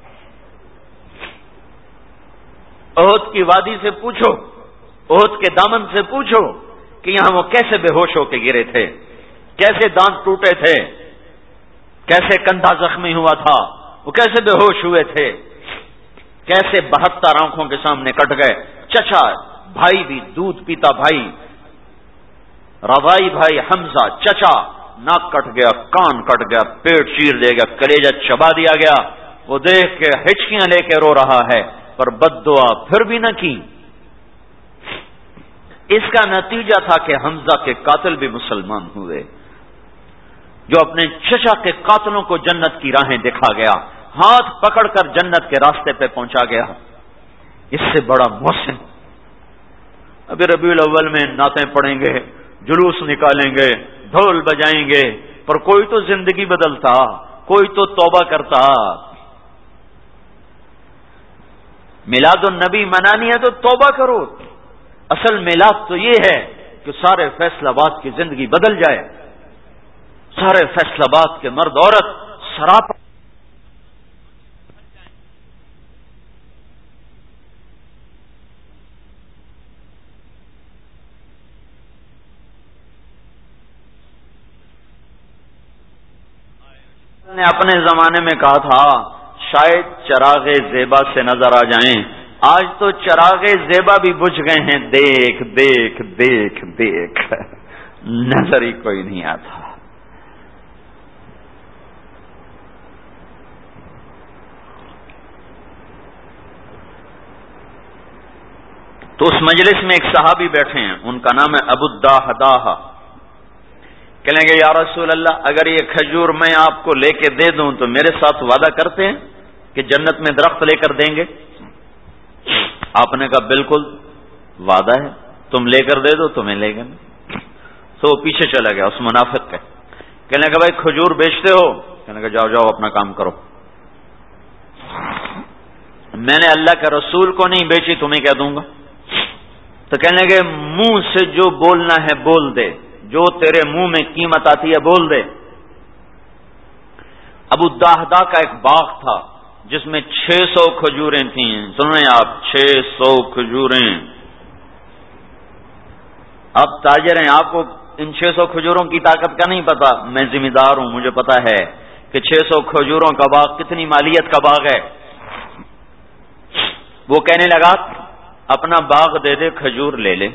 B: احد کی وادی سے پوچھو، احد کے دامن سے پوچھو کہ یہاں وہ کیسے بے ہوش ہو کے گرے تھے، کیسے دانت ٹوٹے تھے، کیسے کندھا زخمی ہوا تھا، وہ کیسے بے ہوش ہوئے تھے، کیسے بہتر آنکھوں کے سامنے کٹ گئے۔ چچا بھائی بھی دودھ پیتا بھائی، رضائی بھائی حمزہ چچا، ناک کٹ گیا، کان کٹ گیا، پیٹ چیر دیا گیا، کلیجہ چبا دیا گیا، وہ دیکھ کے ہچکیاں لے کے رو رہا ہے، پر بد دعا پھر بھی نہ کی۔ اس کا نتیجہ تھا کہ حمزہ کے قاتل بھی مسلمان ہوئے، جو اپنے چچا کے قاتلوں کو جنت کی راہیں دکھا گیا، ہاتھ پکڑ کر جنت کے راستے پہ پہنچا گیا۔ اس سے بڑا محسن ابھی ربیع الاول میں نعتیں پڑھیں گے، جلوس نکالیں گے، ڈھول بجائیں گے، پر کوئی تو زندگی بدلتا، کوئی تو توبہ کرتا۔ میلاد النبی منانی ہے تو توبہ کرو۔ اصل میلاد تو یہ ہے کہ سارے فیصل آباد کی زندگی بدل جائے، سارے فیصل آباد کے مرد عورت سراپا نے اپنے زمانے میں کہا تھا شاید چراغ زیبا سے نظر آ جائیں، آج تو چراغ زیبا بھی بجھ گئے ہیں، دیکھ دیکھ دیکھ دیکھ نظر ہی کوئی نہیں آتا۔ تو اس مجلس میں ایک صحابی بیٹھے ہیں، ان کا نام ہے ابو الداحداہ۔ کہیں گے یا رسول اللہ اگر یہ کھجور میں آپ کو لے کے دے دوں تو میرے ساتھ وعدہ کرتے ہیں کہ جنت میں درخت لے کر دیں گے؟ آپ نے کہا بالکل وعدہ ہے، تم لے کر دے دو تمہیں لے گا۔ تو وہ پیچھے چلا گیا اس منافق کے، کہنے لگا بھائی کھجور بیچتے ہو؟ کہنے لگا جاؤ جاؤ اپنا کام کرو، میں نے اللہ کے رسول کو نہیں بیچی تمہیں کہہ دوں گا۔ تو کہنے لگے منہ سے جو بولنا ہے بول دے، جو تیرے منہ میں قیمت آتی ہے بول دے۔ ابو الداحداہ کا ایک باغ تھا جس میں چھ سو کھجوریں تھیں، سنیں آپ، چھ سو کھجوریں۔ آپ تاجر ہیں، آپ کو ان چھ سو کھجوروں کی طاقت کا نہیں پتا، میں ذمہ دار ہوں، مجھے پتا ہے کہ چھ سو کھجوروں کا باغ کتنی مالیت کا باغ ہے۔ وہ کہنے لگا اپنا باغ دے دے، کھجور لے لے.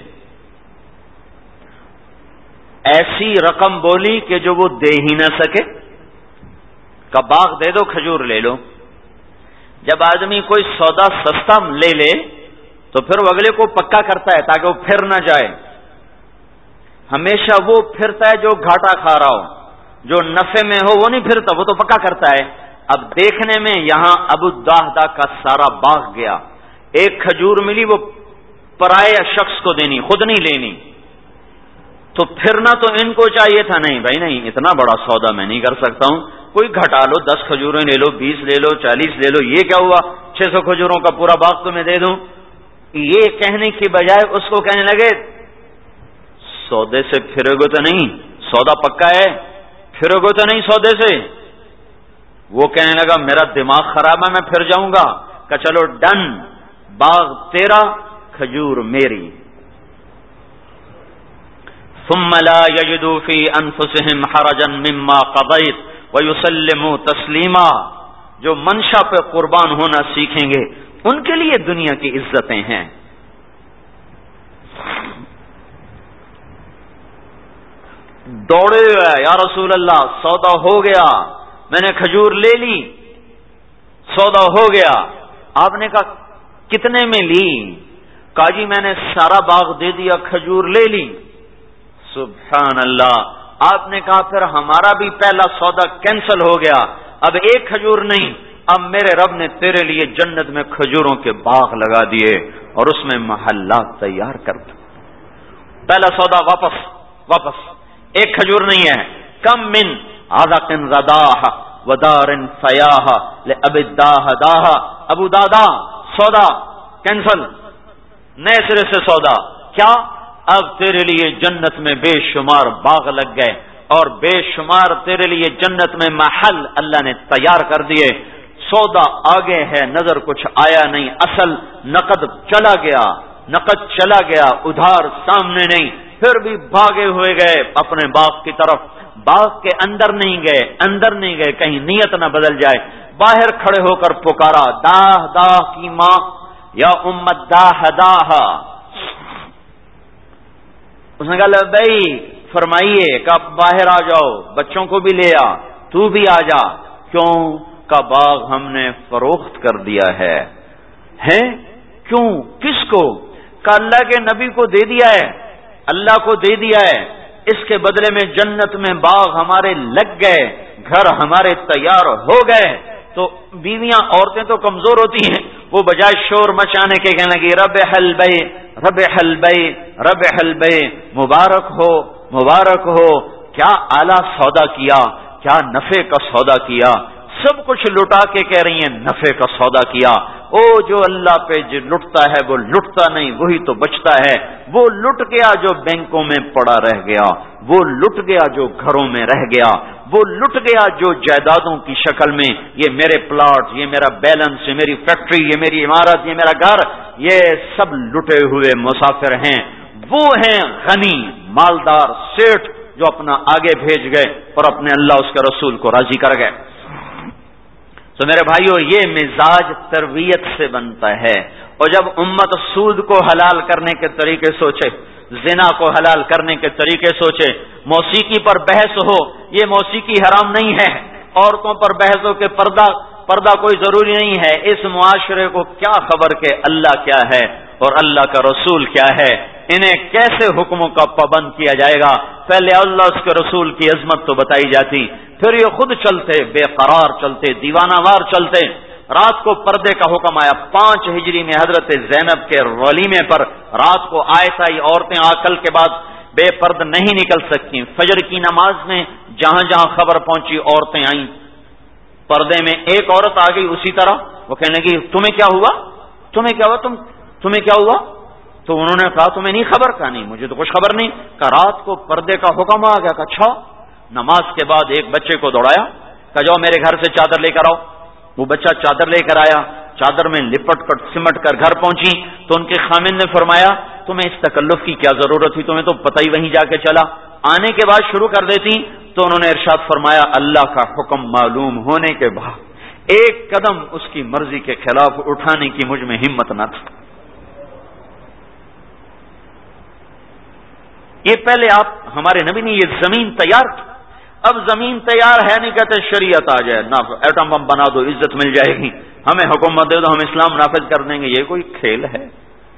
B: ایسی رقم بولی کہ جو وہ دے ہی نہ سکے. کا باغ دے دو، کھجور لے لو. جب آدمی کوئی سودا سستا لے لے تو پھر وہ اگلے کو پکا کرتا ہے تاکہ وہ پھر نہ جائے. ہمیشہ وہ پھرتا ہے جو گھاٹا کھا رہا ہو، جو نفع میں ہو وہ نہیں پھرتا، وہ تو پکا کرتا ہے. اب دیکھنے میں یہاں ابو داہدہ کا سارا باغ گیا، ایک کھجور ملی وہ پرائے شخص کو دینی، خود نہیں لینی. تو پھرنا تو ان کو چاہیے تھا، نہیں بھائی نہیں، اتنا بڑا سودا میں نہیں کر سکتا ہوں، کوئی گھٹا لو، دس کھجوریں لے لو، بیس لے لو، چالیس لے لو. یہ کیا ہوا، چھ سو کھجوروں کا پورا باغ تو میں دے دوں. یہ کہنے کی بجائے اس کو کہنے لگے سودے سے پھرے گے تو نہیں، سودا پکا ہے، پھرے گے تو نہیں سودے سے. وہ کہنے لگا میرا دماغ خراب ہے، میں پھر جاؤں گا. کہ چلو ڈن، باغ تیرا، کھجور میری. ثم لا يجدوا في انفسهم حرجا مما قضيت ويسلموا تسلیما. جو منشا پہ قربان ہونا سیکھیں گے ان کے لیے دنیا کی عزتیں ہیں. دوڑے ہوئے یا رسول اللہ سودا ہو گیا، میں نے کھجور لے لی، سودا ہو گیا. آپ نے کہا کتنے میں لی؟ کہا جی میں نے سارا باغ دے دیا، کھجور لے لی. سبحان اللہ. آپ نے کہا پھر ہمارا بھی پہلا سودا کینسل ہو گیا، اب ایک کھجور نہیں، اب میرے رب نے تیرے لیے جنت میں کھجوروں کے باغ لگا دیے اور اس میں محلات تیار کر دی. پہلا سودا واپس واپس، ایک کھجور نہیں ہے. کم من عذق رداہ ودار فیاہ لأبی الداہداہ. ابو دادا سودا کینسل، نئے سرے سے سودا. کیا؟ اب تیرے لیے جنت میں بے شمار باغ لگ گئے اور بے شمار تیرے لیے جنت میں محل اللہ نے تیار کر دیے. سودا آگے ہے، نظر کچھ آیا نہیں، اصل نقد چلا گیا، نقد چلا گیا، ادھار سامنے نہیں. پھر بھی بھاگے ہوئے گئے اپنے باغ کی طرف. باغ کے اندر نہیں گئے، اندر نہیں گئے کہیں نیت نہ بدل جائے. باہر کھڑے ہو کر پکارا داہ داہ کی ماں، یا امت داہ داہ. اس نے کہا بھائی فرمائیے، کہ باہر آ جاؤ، بچوں کو بھی لے آ، تو بھی آ جا. کیوں؟ کا باغ ہم نے فروخت کر دیا ہے. ہیں؟ کیوں؟ کس کو؟ کہ اللہ کے نبی کو دے دیا ہے، اللہ کو دے دیا ہے. اس کے بدلے میں جنت میں باغ ہمارے لگ گئے، گھر ہمارے تیار ہو گئے. تو بیویاں عورتیں تو کمزور ہوتی ہیں، وہ بجائے شور مچانے کے کہنے لگی رب حل بے رب حل بے رب حل بے. مبارک ہو مبارک ہو، کیا اعلیٰ سودا کیا، کیا نفع کا سودا کیا. سب کچھ لٹا کے کہہ رہی ہیں نفع کا سودا کیا. او جو اللہ پہ جو لٹتا ہے وہ لٹتا نہیں، وہی تو بچتا ہے. وہ لٹ گیا جو بینکوں میں پڑا رہ گیا، وہ لٹ گیا جو گھروں میں رہ گیا، وہ لٹ گیا جو جائیدادوں کی شکل میں یہ میرے پلاٹ، یہ میرا بیلنس، یہ میری فیکٹری، یہ میری عمارت، یہ میرا گھر، یہ سب لٹے ہوئے مسافر ہیں. وہ ہیں غنی مالدار سیٹھ جو اپنا آگے بھیج گئے اور اپنے اللہ اس کے رسول کو راضی کر گئے. تو میرے بھائیو یہ مزاج تربیت سے بنتا ہے. اور جب امت سود کو حلال کرنے کے طریقے سوچے، زنا کو حلال کرنے کے طریقے سوچے، موسیقی پر بحث ہو، یہ موسیقی حرام نہیں ہے، عورتوں پر بحث ہو کہ پردہ پردہ کوئی ضروری نہیں ہے. اس معاشرے کو کیا خبر کہ اللہ کیا ہے اور اللہ کا رسول کیا ہے، انہیں کیسے حکموں کا پابند کیا جائے گا. پہلے اللہ اس کے رسول کی عظمت تو بتائی جاتی، پھر یہ خود چلتے بے قرار چلتے، دیوانہ وار چلتے. رات کو پردے کا حکم آیا، پانچ ہجری میں حضرت زینب کے ولیمے پر رات کو آیت آئی، عورتیں عقل کے بعد بے پرد نہیں نکل سکتی. فجر کی نماز میں جہاں جہاں خبر پہنچی عورتیں آئیں پردے میں. ایک عورت آ گئی اسی طرح، وہ کہنے لگی تمہیں کیا ہوا، تمہیں کیا ہوا تم تمہیں کیا ہوا تو انہوں نے کہا تمہیں نہیں خبر؟ کہا نہیں مجھے تو کچھ خبر نہیں. کہ رات کو پردے کا حکم آ گیا. کہ اچھا. نماز کے بعد ایک بچے کو دوڑایا، کہ جاؤ میرے گھر سے چادر لے کر آؤ. وہ بچہ چادر لے کر آیا، چادر میں لپٹ کر سمٹ کر گھر پہنچی تو ان کے خامن نے فرمایا تمہیں اس تکلف کی کیا ضرورت تھی، تمہیں تو پتہ ہی وہیں جا کے چلا، آنے کے بعد شروع کر دیتی. تو انہوں نے ارشاد فرمایا اللہ کا حکم معلوم ہونے کے بعد ایک قدم اس کی مرضی کے خلاف اٹھانے کی مجھ میں ہمت نہ تھی۔ یہ پہلے آپ ہمارے نبی نے یہ زمین تیار کی، اب زمین تیار ہے نہیں کہتے شریعت آ جائے، نہ ایٹم بم بنا دو عزت مل جائے گی، ہمیں حکومت دے دو ہم اسلام نافذ کر دیں گے، یہ کوئی کھیل ہے؟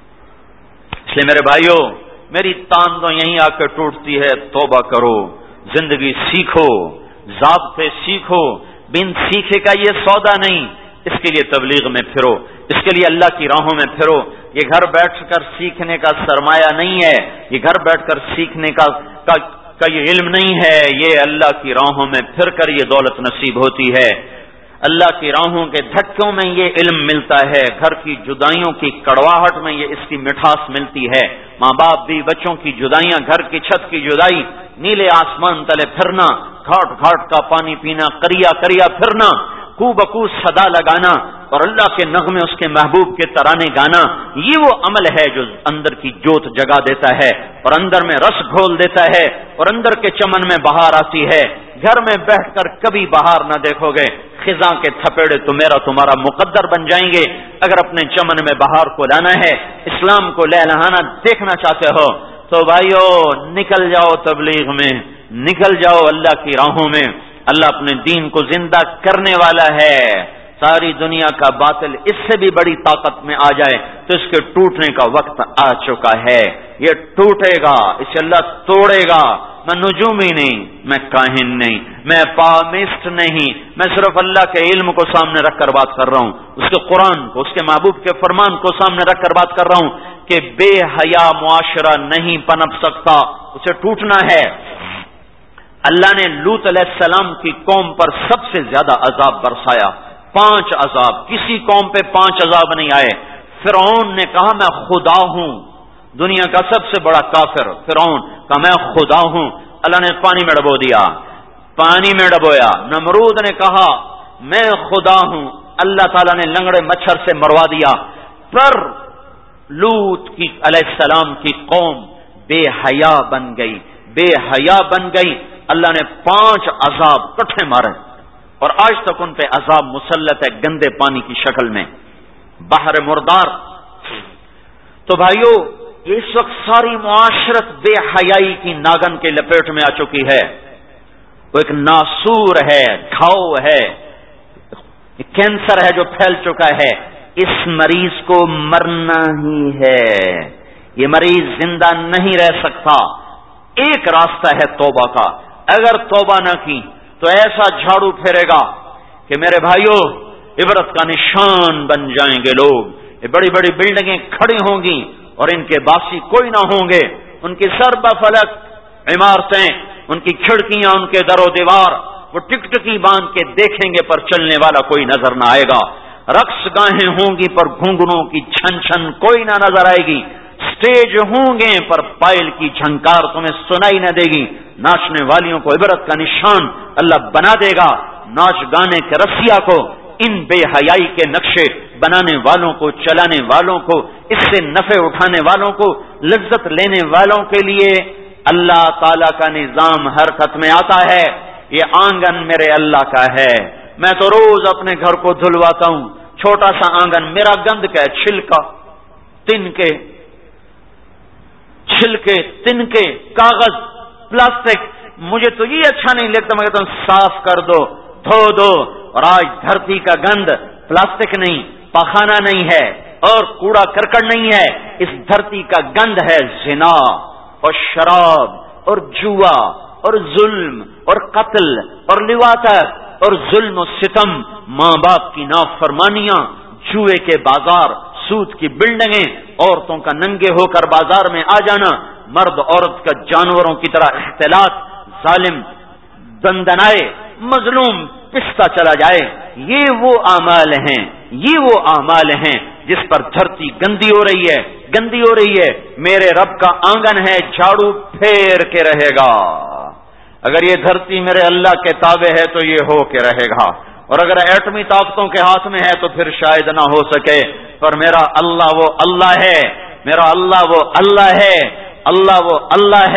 B: اس لیے میرے بھائیوں، میری تان تو یہیں آ کے ٹوٹتی ہے، توبہ کرو، زندگی سیکھو، ضابطے سیکھو، بن سیکھے کا یہ سودا نہیں، اس کے لیے تبلیغ میں پھرو، اس کے لیے اللہ کی راہوں میں پھرو۔ یہ گھر بیٹھ کر سیکھنے کا سرمایہ نہیں ہے، یہ گھر بیٹھ کر سیکھنے کا کا, کا یہ علم نہیں ہے، یہ اللہ کی راہوں میں پھر کر یہ دولت نصیب ہوتی ہے۔ اللہ کی راہوں کے دھکوں میں یہ علم ملتا ہے، گھر کی جدائیوں کی کڑواہٹ میں یہ اس کی مٹھاس ملتی ہے، ماں باپ بھی بچوں کی جدائیاں، گھر کی چھت کی جدائی، نیلے آسمان تلے پھرنا، گھاٹ گھاٹ کا پانی پینا، کریا کریا پھرنا، کو بکو صدا لگانا اور اللہ کے نغمے اس کے محبوب کے ترانے گانا، یہ وہ عمل ہے جو اندر کی جوت جگا دیتا ہے اور اندر میں رس گھول دیتا ہے اور اندر کے چمن میں بہار آتی ہے۔ گھر میں بیٹھ کر کبھی بہار نہ دیکھو گے، خزاں کے تھپیڑے تو میرا تمہارا مقدر بن جائیں گے۔ اگر اپنے چمن میں بہار کو لانا ہے، اسلام کو لہلہانا دیکھنا چاہتے ہو تو بھائیو نکل جاؤ تبلیغ میں، نکل جاؤ اللہ کی راہوں میں۔ اللہ اپنے دین کو زندہ کرنے والا ہے، ساری دنیا کا باطل اس سے بھی بڑی طاقت میں آ جائے تو اس کے ٹوٹنے کا وقت آ چکا ہے، یہ ٹوٹے گا، اسے اللہ توڑے گا۔ میں نجومی نہیں، میں کاہن نہیں، میں پامسٹ نہیں، میں صرف اللہ کے علم کو سامنے رکھ کر بات کر رہا ہوں، اس کے قرآن کو، اس کے محبوب کے فرمان کو سامنے رکھ کر بات کر رہا ہوں کہ بے حیا معاشرہ نہیں پنپ سکتا، اسے ٹوٹنا ہے۔ اللہ نے لوط علیہ السلام کی قوم پر سب سے زیادہ عذاب برسایا، پانچ عذاب، کسی قوم پہ پانچ عذاب نہیں آئے۔ فرعون نے کہا میں خدا ہوں، دنیا کا سب سے بڑا کافر فرعون کہا میں خدا ہوں، اللہ نے پانی میں ڈبو دیا، پانی میں ڈبویا۔ نمرود نے کہا میں خدا ہوں، اللہ تعالیٰ نے لنگڑے مچھر سے مروا دیا۔ پر لوط کی علیہ السلام کی قوم بے حیا بن گئی، بے حیا بن گئی، اللہ نے پانچ عذاب کٹھے مارے اور آج تک ان پہ عذاب مسلط ہے گندے پانی کی شکل میں، بحر مردار۔ تو بھائیو اس وقت ساری معاشرت بے حیائی کی ناگن کے لپیٹ میں آ چکی ہے، وہ ایک ناسور ہے، گھاؤ ہے، کینسر ہے جو پھیل چکا ہے، اس مریض کو مرنا ہی ہے، یہ مریض زندہ نہیں رہ سکتا۔ ایک راستہ ہے توبہ کا، اگر توبہ نہ کی تو ایسا جھاڑو پھیرے گا کہ میرے بھائیوں عبرت کا نشان بن جائیں گے لوگ، یہ بڑی بڑی بلڈنگیں کھڑی ہوں گی اور ان کے باسی کوئی نہ ہوں گے، ان کی سر بفلک عمارتیں، ان کی کھڑکیاں، ان کے در و دیوار وہ ٹک ٹکی باندھ کے دیکھیں گے پر چلنے والا کوئی نظر نہ آئے گا، رقص گاہیں ہوں گی پر گھنگروں کی چھن چھن کوئی نہ نظر آئے گی، سٹیج ہوں گے پر پائل کی جھنکار تمہیں سنائی نہ دے گی، ناچنے والیوں کو عبرت کا نشان اللہ بنا دے گا، ناچ گانے کے رسیا کو، ان بے حیائی کے نقشے بنانے والوں کو، چلانے والوں کو، اس سے نفع اٹھانے والوں کو، لذت لینے والوں کے لیے اللہ تعالی کا نظام حرکت میں آتا ہے۔ یہ آنگن میرے اللہ کا ہے، میں تو روز اپنے گھر کو دھلواتا ہوں، چھوٹا سا آنگن، میرا گند کا ہے، چھلکا، تنکے، چھلکے، تنکے، کاغذ، پلاسٹک، مجھے تو یہ اچھا نہیں لگتا، میں کہتا ہوں صاف کر دو، دھو دو۔ اور آج دھرتی کا گند پلاسٹک نہیں، پخانہ نہیں ہے اور کوڑا کرکٹ نہیں ہے، اس دھرتی کا گند ہے زنا اور شراب اور جوا اور ظلم اور قتل اور لواطت اور ظلم و ستم، ماں باپ کی نافرمانیاں، جوئے کے بازار، سود کی بلڈنگیں، عورتوں کا ننگے ہو کر بازار میں آ جانا، مرد عورت کا جانوروں کی طرح اختلاط، ظالم دندنائے، مظلوم پستا چلا جائے، یہ وہ اعمال ہیں، یہ وہ اعمال ہیں جس پر دھرتی گندی ہو رہی ہے، گندی ہو رہی ہے۔ میرے رب کا آنگن ہے، جھاڑو پھیر کے رہے گا۔ اگر یہ دھرتی میرے اللہ کے تابع ہے تو یہ ہو کے رہے گا، اور اگر ایٹمی طاقتوں کے ہاتھ میں ہے تو پھر شاید نہ ہو سکے، پر میرا اللہ وہ اللہ ہے، میرا اللہ وہ اللہ ہے، اللہ وہ اللہ ہے،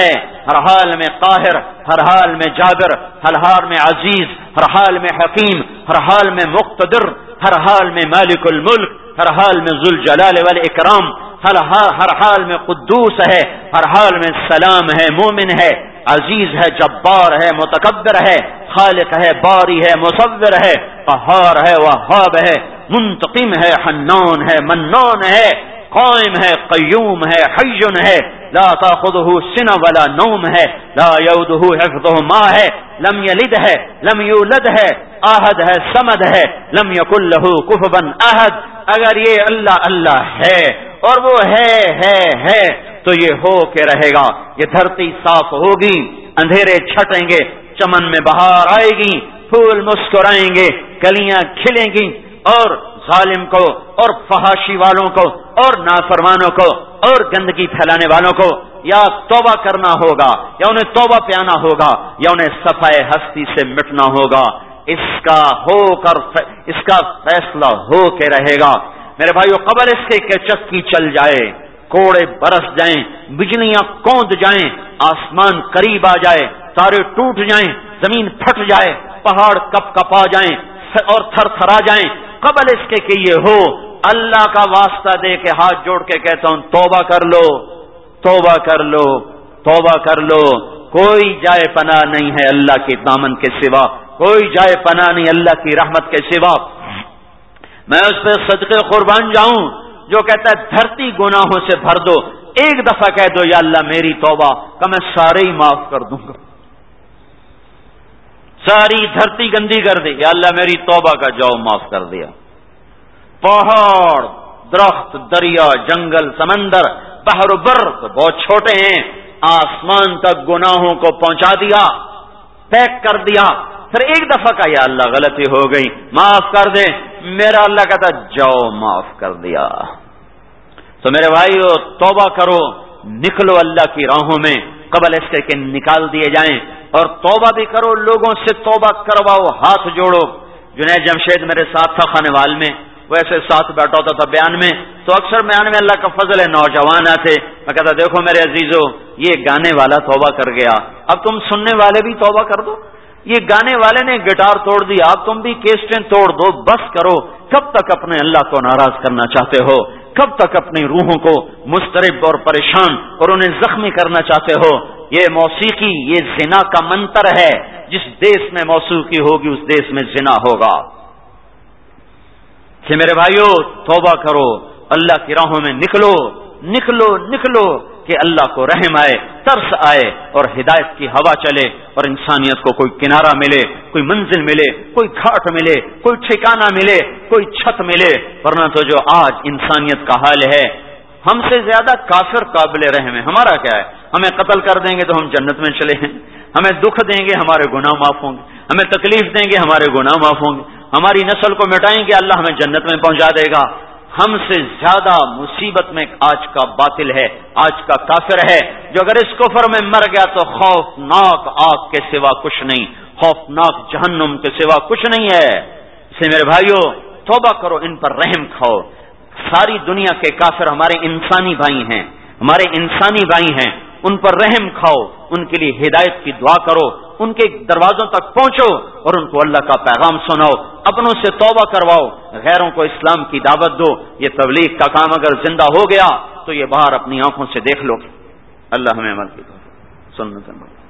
B: ہر حال میں قاہر، ہر حال میں جابر، ہر حال میں عزیز، ہر حال میں حکیم، ہر حال میں مقتدر، ہر حال میں مالک الملک، ہر حال میں ذو الجلال والاکرام، ہر ہر حال میں قدوس ہے، ہر حال میں سلام ہے، مومن ہے، عزیز ہے، جبار ہے، متکبر ہے، خالق ہے، باری ہے، مصور ہے، قہار ہے، وہاب ہے، منتقم ہے، حنان ہے، منان ہے، قائم ہے، قیوم ہے، حی ہے، لا تاخذہ سنہ ولا نوم ہے، لا یؤودہ حفظہما ہے، لم یلد ہے، لم یولد ہے، احد ہے، صمد ہے، لم یکن لہ کفوا احد۔ اگر یہ اللہ اللہ ہے اور وہ ہے ہے ہے تو یہ ہو کے رہے گا، یہ دھرتی صاف ہوگی، اندھیرے چھٹیں گے، چمن میں بہار آئے گی، پھول مسکرائیں گے، کلیاں کھلیں گی، اور ظالم کو اور فحاشی والوں کو اور نافرمانوں کو اور گندگی پھیلانے والوں کو یا توبہ کرنا ہوگا یا انہیں توبہ پہ آنا ہوگا یا انہیں صفائے ہستی سے مٹنا ہوگا۔ اس کا ہو کر اس کا فیصلہ ہو کے رہے گا۔ میرے بھائیو، قبل اس کے کہ چکی چل جائے، کوڑے برس جائیں، بجلیاں کوند جائیں، آسمان قریب آ جائے، تارے ٹوٹ جائیں، زمین پھٹ جائے، پہاڑ کپ کپا جائیں اور تھر تھرا جائیں، قبل اس کے کہ یہ ہو، اللہ کا واسطہ دے کے ہاتھ جوڑ کے کہتا ہوں توبہ کر لو، توبہ کر لو، توبہ کر لو۔ کوئی جائے پناہ نہیں ہے اللہ کے دامن کے سوا، کوئی جائے پناہ نہیں اللہ کی رحمت کے سوا۔ میں اس پہ صدقے قربان جاؤں جو کہتا ہے دھرتی گناہوں سے بھر دو، ایک دفعہ کہہ دو یا اللہ میری توبہ، کہ میں سارے ہی معاف کر دوں گا۔ ساری دھرتی گندی کر دی، یا اللہ میری توبہ کا جاؤ معاف کر دیا۔ پہاڑ، درخت، دریا، جنگل، سمندر، بحر و بر تو بہت چھوٹے ہیں، آسمان تک گناہوں کو پہنچا دیا، پیک کر دیا، پھر ایک دفعہ کا یا اللہ غلطی ہو گئی معاف کر دے، میرا اللہ کہتا جاؤ معاف کر دیا۔ تو میرے بھائیو توبہ کرو، نکلو اللہ کی راہوں میں قبل اس کے کہ نکال دیے جائیں، اور توبہ بھی کرو، لوگوں سے توبہ کرواؤ، ہاتھ جوڑو۔ جنید جمشید میرے ساتھ تھا خانے وال میں، ویسے ساتھ بیٹھا ہوتا تھا بیان میں، تو اکثر بیان میں اللہ کا فضل ہے نوجوان آتے، میں کہتا دیکھو میرے عزیزو یہ گانے والا توبہ کر گیا، اب تم سننے والے بھی توبہ کر دو۔ یہ گانے والے نے گٹار توڑ دیا، اب تم بھی کیسٹیں توڑ دو، بس کرو۔ کب تک اپنے اللہ کو ناراض کرنا چاہتے ہو؟ کب تک اپنی روحوں کو مضطرب اور پریشان اور انہیں زخمی کرنا چاہتے ہو؟ یہ موسیقی، یہ زنا کا منتر ہے، جس دیش میں موسیقی ہوگی اس دیش میں زنا ہوگا۔ کہ میرے بھائیو توبہ کرو، اللہ کی راہوں میں نکلو نکلو نکلو کہ اللہ کو رحم آئے، ترس آئے اور ہدایت کی ہوا چلے اور انسانیت کو کوئی کنارہ ملے، کوئی منزل ملے، کوئی گھاٹ ملے، کوئی ٹھکانہ ملے، کوئی چھت ملے۔ ورنہ تو جو آج انسانیت کا حال ہے، ہم سے زیادہ کافر قابل رحم ہے۔ ہمارا کیا ہے؟ ہمیں قتل کر دیں گے تو ہم جنت میں چلے ہیں، ہمیں دکھ دیں گے ہمارے گناہ معاف ہوں گے، ہمیں تکلیف دیں گے ہمارے گناہ معاف ہوں گے، ہماری نسل کو مٹائیں گے اللہ ہمیں جنت میں پہنچا دے گا۔ ہم سے زیادہ مصیبت میں آج کا باطل ہے، آج کا کافر ہے، جو اگر اس کفر میں مر گیا تو خوفناک آگ کے سوا کچھ نہیں، خوفناک جہنم کے سوا کچھ نہیں ہے۔ اسے میرے بھائیو توبہ کرو، ان پر رحم کھاؤ۔ ساری دنیا کے کافر ہمارے انسانی بھائی ہیں، ہمارے انسانی بھائی ہیں، ان پر رحم کھاؤ، ان کے لیے ہدایت کی دعا کرو، ان کے دروازوں تک پہنچو اور ان کو اللہ کا پیغام سناؤ، اپنوں سے توبہ کرواؤ، غیروں کو اسلام کی دعوت دو۔ یہ تبلیغ کا کام اگر زندہ ہو گیا تو یہ باہر اپنی آنکھوں سے دیکھ لو۔ اللہ ہمیں عمل کی سنت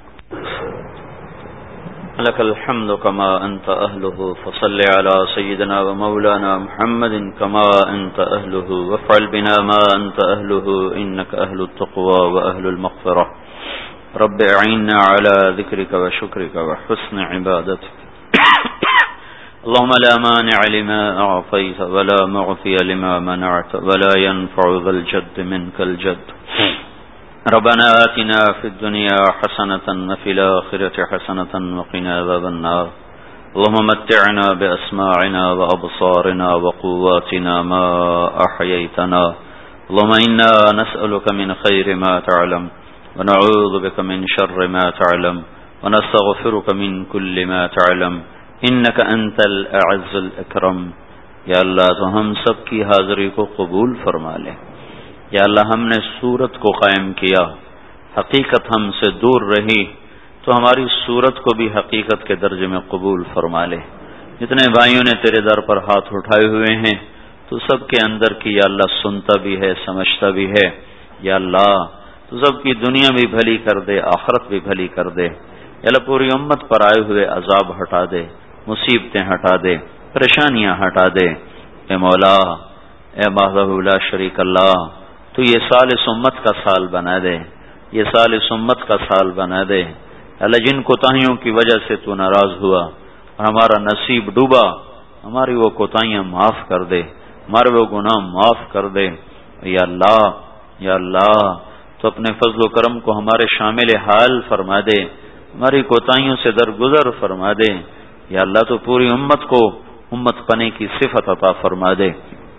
B: لك الحمد كما أنت أهله فصل على سيدنا ومولانا محمد كما أنت أهله وافعل بنا ما أنت أهله إنك أهل التقوى وأهل المغفرة رب اعنا على ذكرك وشكرك وحسن عبادتك اللهم لا مانع لما أعطيت ولا معطي لما منعت ولا ينفع ذا الجد منك الجد ربنا آتنا في الدنيا حسنة وفي الآخرة حسنة وقنا عذاب النار اللهم متعنا بأسماعنا وأبصارنا وقواتنا ما أحييتنا اللهم إنا نسألك من خير ما تعلم ونعوذ بك من شر ما تعلم ونستغفرك من كل ما تعلم إنك أنت الأعز الأكرم یا اللہ تو ہم سب کی حاضری کو قبول فرما لے۔ یا اللہ ہم نے سورت کو قائم کیا، حقیقت ہم سے دور رہی تو ہماری صورت کو بھی حقیقت کے درجے میں قبول فرما لے۔ جتنے بھائیوں نے تیرے در پر ہاتھ اٹھائے ہوئے ہیں تو سب کے اندر کی یا اللہ سنتا بھی ہے، سمجھتا بھی ہے۔ یا اللہ تو سب کی دنیا بھی بھلی کر دے، آخرت بھی بھلی کر دے۔ یا اللہ پوری امت پر آئے ہوئے عذاب ہٹا دے، مصیبتیں ہٹا دے، پریشانیاں ہٹا دے۔ اے مولا، اے وحدہ لا شریک اللہ، تو یہ سال اس امت کا سال بنا دے، یہ سال اس امت کا سال بنا دے۔ اللہ جن کوتاہیوں کی وجہ سے تو ناراض ہوا اور ہمارا نصیب ڈوبا، ہماری وہ کوتاہیاں معاف کر دے، ہمارے وہ گناہ معاف کر دے۔ یا اللہ، یا اللہ تو اپنے فضل و کرم کو ہمارے شامل حال فرما دے، ہماری کوتاہیوں سے درگزر فرما دے۔ یا اللہ تو پوری امت کو امت پنے کی صفت عطا فرما دے،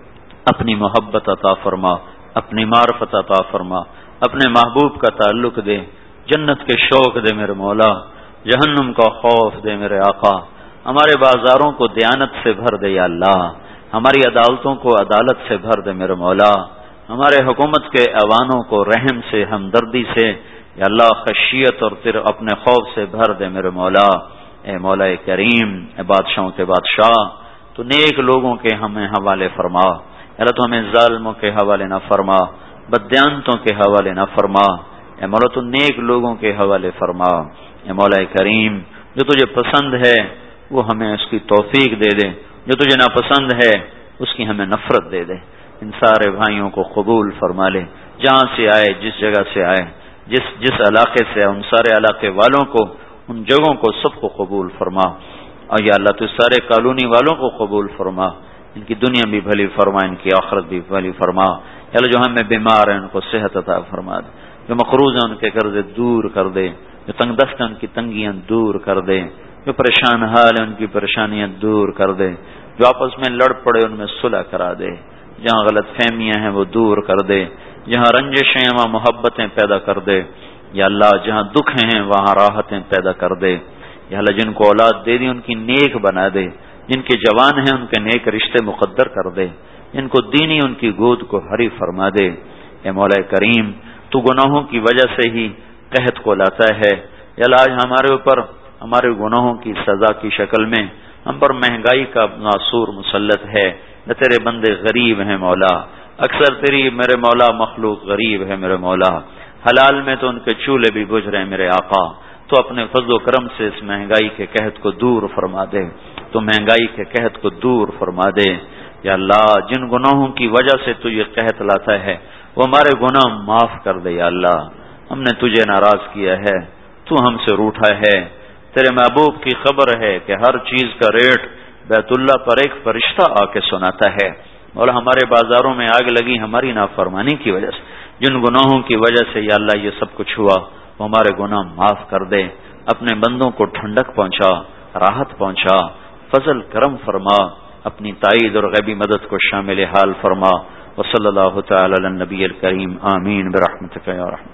B: اپنی محبت عطا فرما، اپنی معرفت عطا فرما، اپنے محبوب کا تعلق دے، جنت کے شوق دے میرے مولا، جہنم کا خوف دے میرے آقا۔ ہمارے بازاروں کو دیانت سے بھر دے یا اللہ، ہماری عدالتوں کو عدالت سے بھر دے میرے مولا، ہمارے حکومت کے ایوانوں کو رحم سے، ہمدردی سے یا اللہ خشیت اور تیرے اپنے خوف سے بھر دے میرے مولا۔ اے مولا کریم، اے بادشاہوں کے بادشاہ، تو نیک لوگوں کے ہمیں حوالے فرما، اللہ تو ہمیں ظالموں کے حوالے نہ فرما، بددیانتوں کے حوالے نہ فرما۔ اے مولا تو نیک لوگوں کے حوالے فرما۔ اے مولا کریم، جو تجھے پسند ہے وہ ہمیں اس کی توفیق دے دے، جو تجھے ناپسند ہے اس کی ہمیں نفرت دے دے۔ ان سارے بھائیوں کو قبول فرما لے، جہاں سے آئے، جس جگہ سے آئے، جس جس علاقے سے آئے، ان سارے علاقے والوں کو، ان جگہوں کو سب کو قبول فرما۔ اور یا اللہ تو سارے کالونی والوں کو قبول فرما، ان کی دنیا بھی بھلی فرما، ان کی آخرت بھی بھلی فرما۔ یا اللہ جو ہمیں بیمار ہیں ان کو صحت عطا فرما دے، جو مقروض ہیں ان کے قرض دور کر دے، جو تنگ دست ہیں ان کی تنگیاں دور کر دے، جو پریشان حال ہیں ان کی پریشانیاں دور کر دے، جو آپس میں لڑ پڑے ان میں صلح کرا دے، جہاں غلط فہمیاں ہیں وہ دور کر دے، جہاں رنجشیں ہیں وہاں محبتیں پیدا کر دے۔ یا اللہ جہاں دکھ ہیں وہاں راحتیں پیدا کر دے۔ یا اللہ جن کو اولاد دے دی ان کی نیک بنا دے، جن کے جوان ہیں ان کے نیک رشتے مقدر کر دے، جن کو دینی ان کی گود کو ہری فرما دے۔ اے مولا کریم، تو گناہوں کی وجہ سے ہی قحط کو لاتا ہے۔ یا اللہ آج ہمارے اوپر ہمارے گناہوں کی سزا کی شکل میں ہم پر مہنگائی کا ناسور مسلط ہے۔ نہ تیرے بندے غریب ہیں مولا، اکثر تیری میرے مولا مخلوق غریب ہے میرے مولا، حلال میں تو ان کے چولہے بھی بجھ رہے ہیں میرے آقا۔ تو اپنے فضل و کرم سے اس مہنگائی کے قحط کو دور فرما دے، تو مہنگائی کے قحط کو دور فرما دے۔ یا اللہ جن گناہوں کی وجہ سے تو یہ قحط لاتا ہے وہ ہمارے گناہ معاف کر دے یا اللہ۔ ہم نے تجھے ناراض کیا ہے، تو ہم سے روٹھا ہے۔ تیرے محبوب کی خبر ہے کہ ہر چیز کا ریٹ بیت اللہ پر ایک فرشتہ آ کے سناتا ہے۔ اور ہمارے بازاروں میں آگ لگی ہماری نافرمانی کی وجہ سے، جن گناہوں کی وجہ سے یا اللہ یہ سب کچھ ہوا، وہ ہمارے گناہ معاف کر دے۔ اپنے بندوں کو ٹھنڈک پہنچا، راحت پہنچا، فضل کرم فرما، اپنی تائید اور غیبی مدد کو شامل حال فرما۔ وصلی اللہ تعالی علی النبی الکریم، آمین برحمتک یا رحمت۔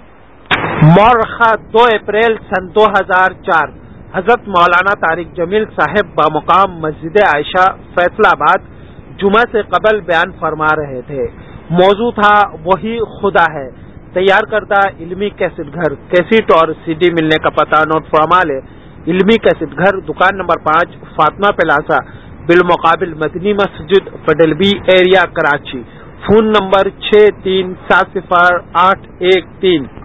A: مورخہ دو اپریل سن دو ہزار چار، حضرت مولانا طارق جمیل صاحب بمقام مسجد عائشہ فیصل آباد جمعہ سے قبل بیان فرما رہے تھے۔ موضوع تھا وہی خدا ہے۔ تیار کردہ علمی کیسٹ گھر، کیسٹ اور سی ڈی ملنے کا پتہ نوٹ فرما لے۔ علمی کیسٹ گھر، دکان نمبر پانچ، فاطمہ پلازا، بالمقابل مدنی مسجد، پڈل B area, Karachi. Phone number چھ تین سات صفر آٹھ ایک تین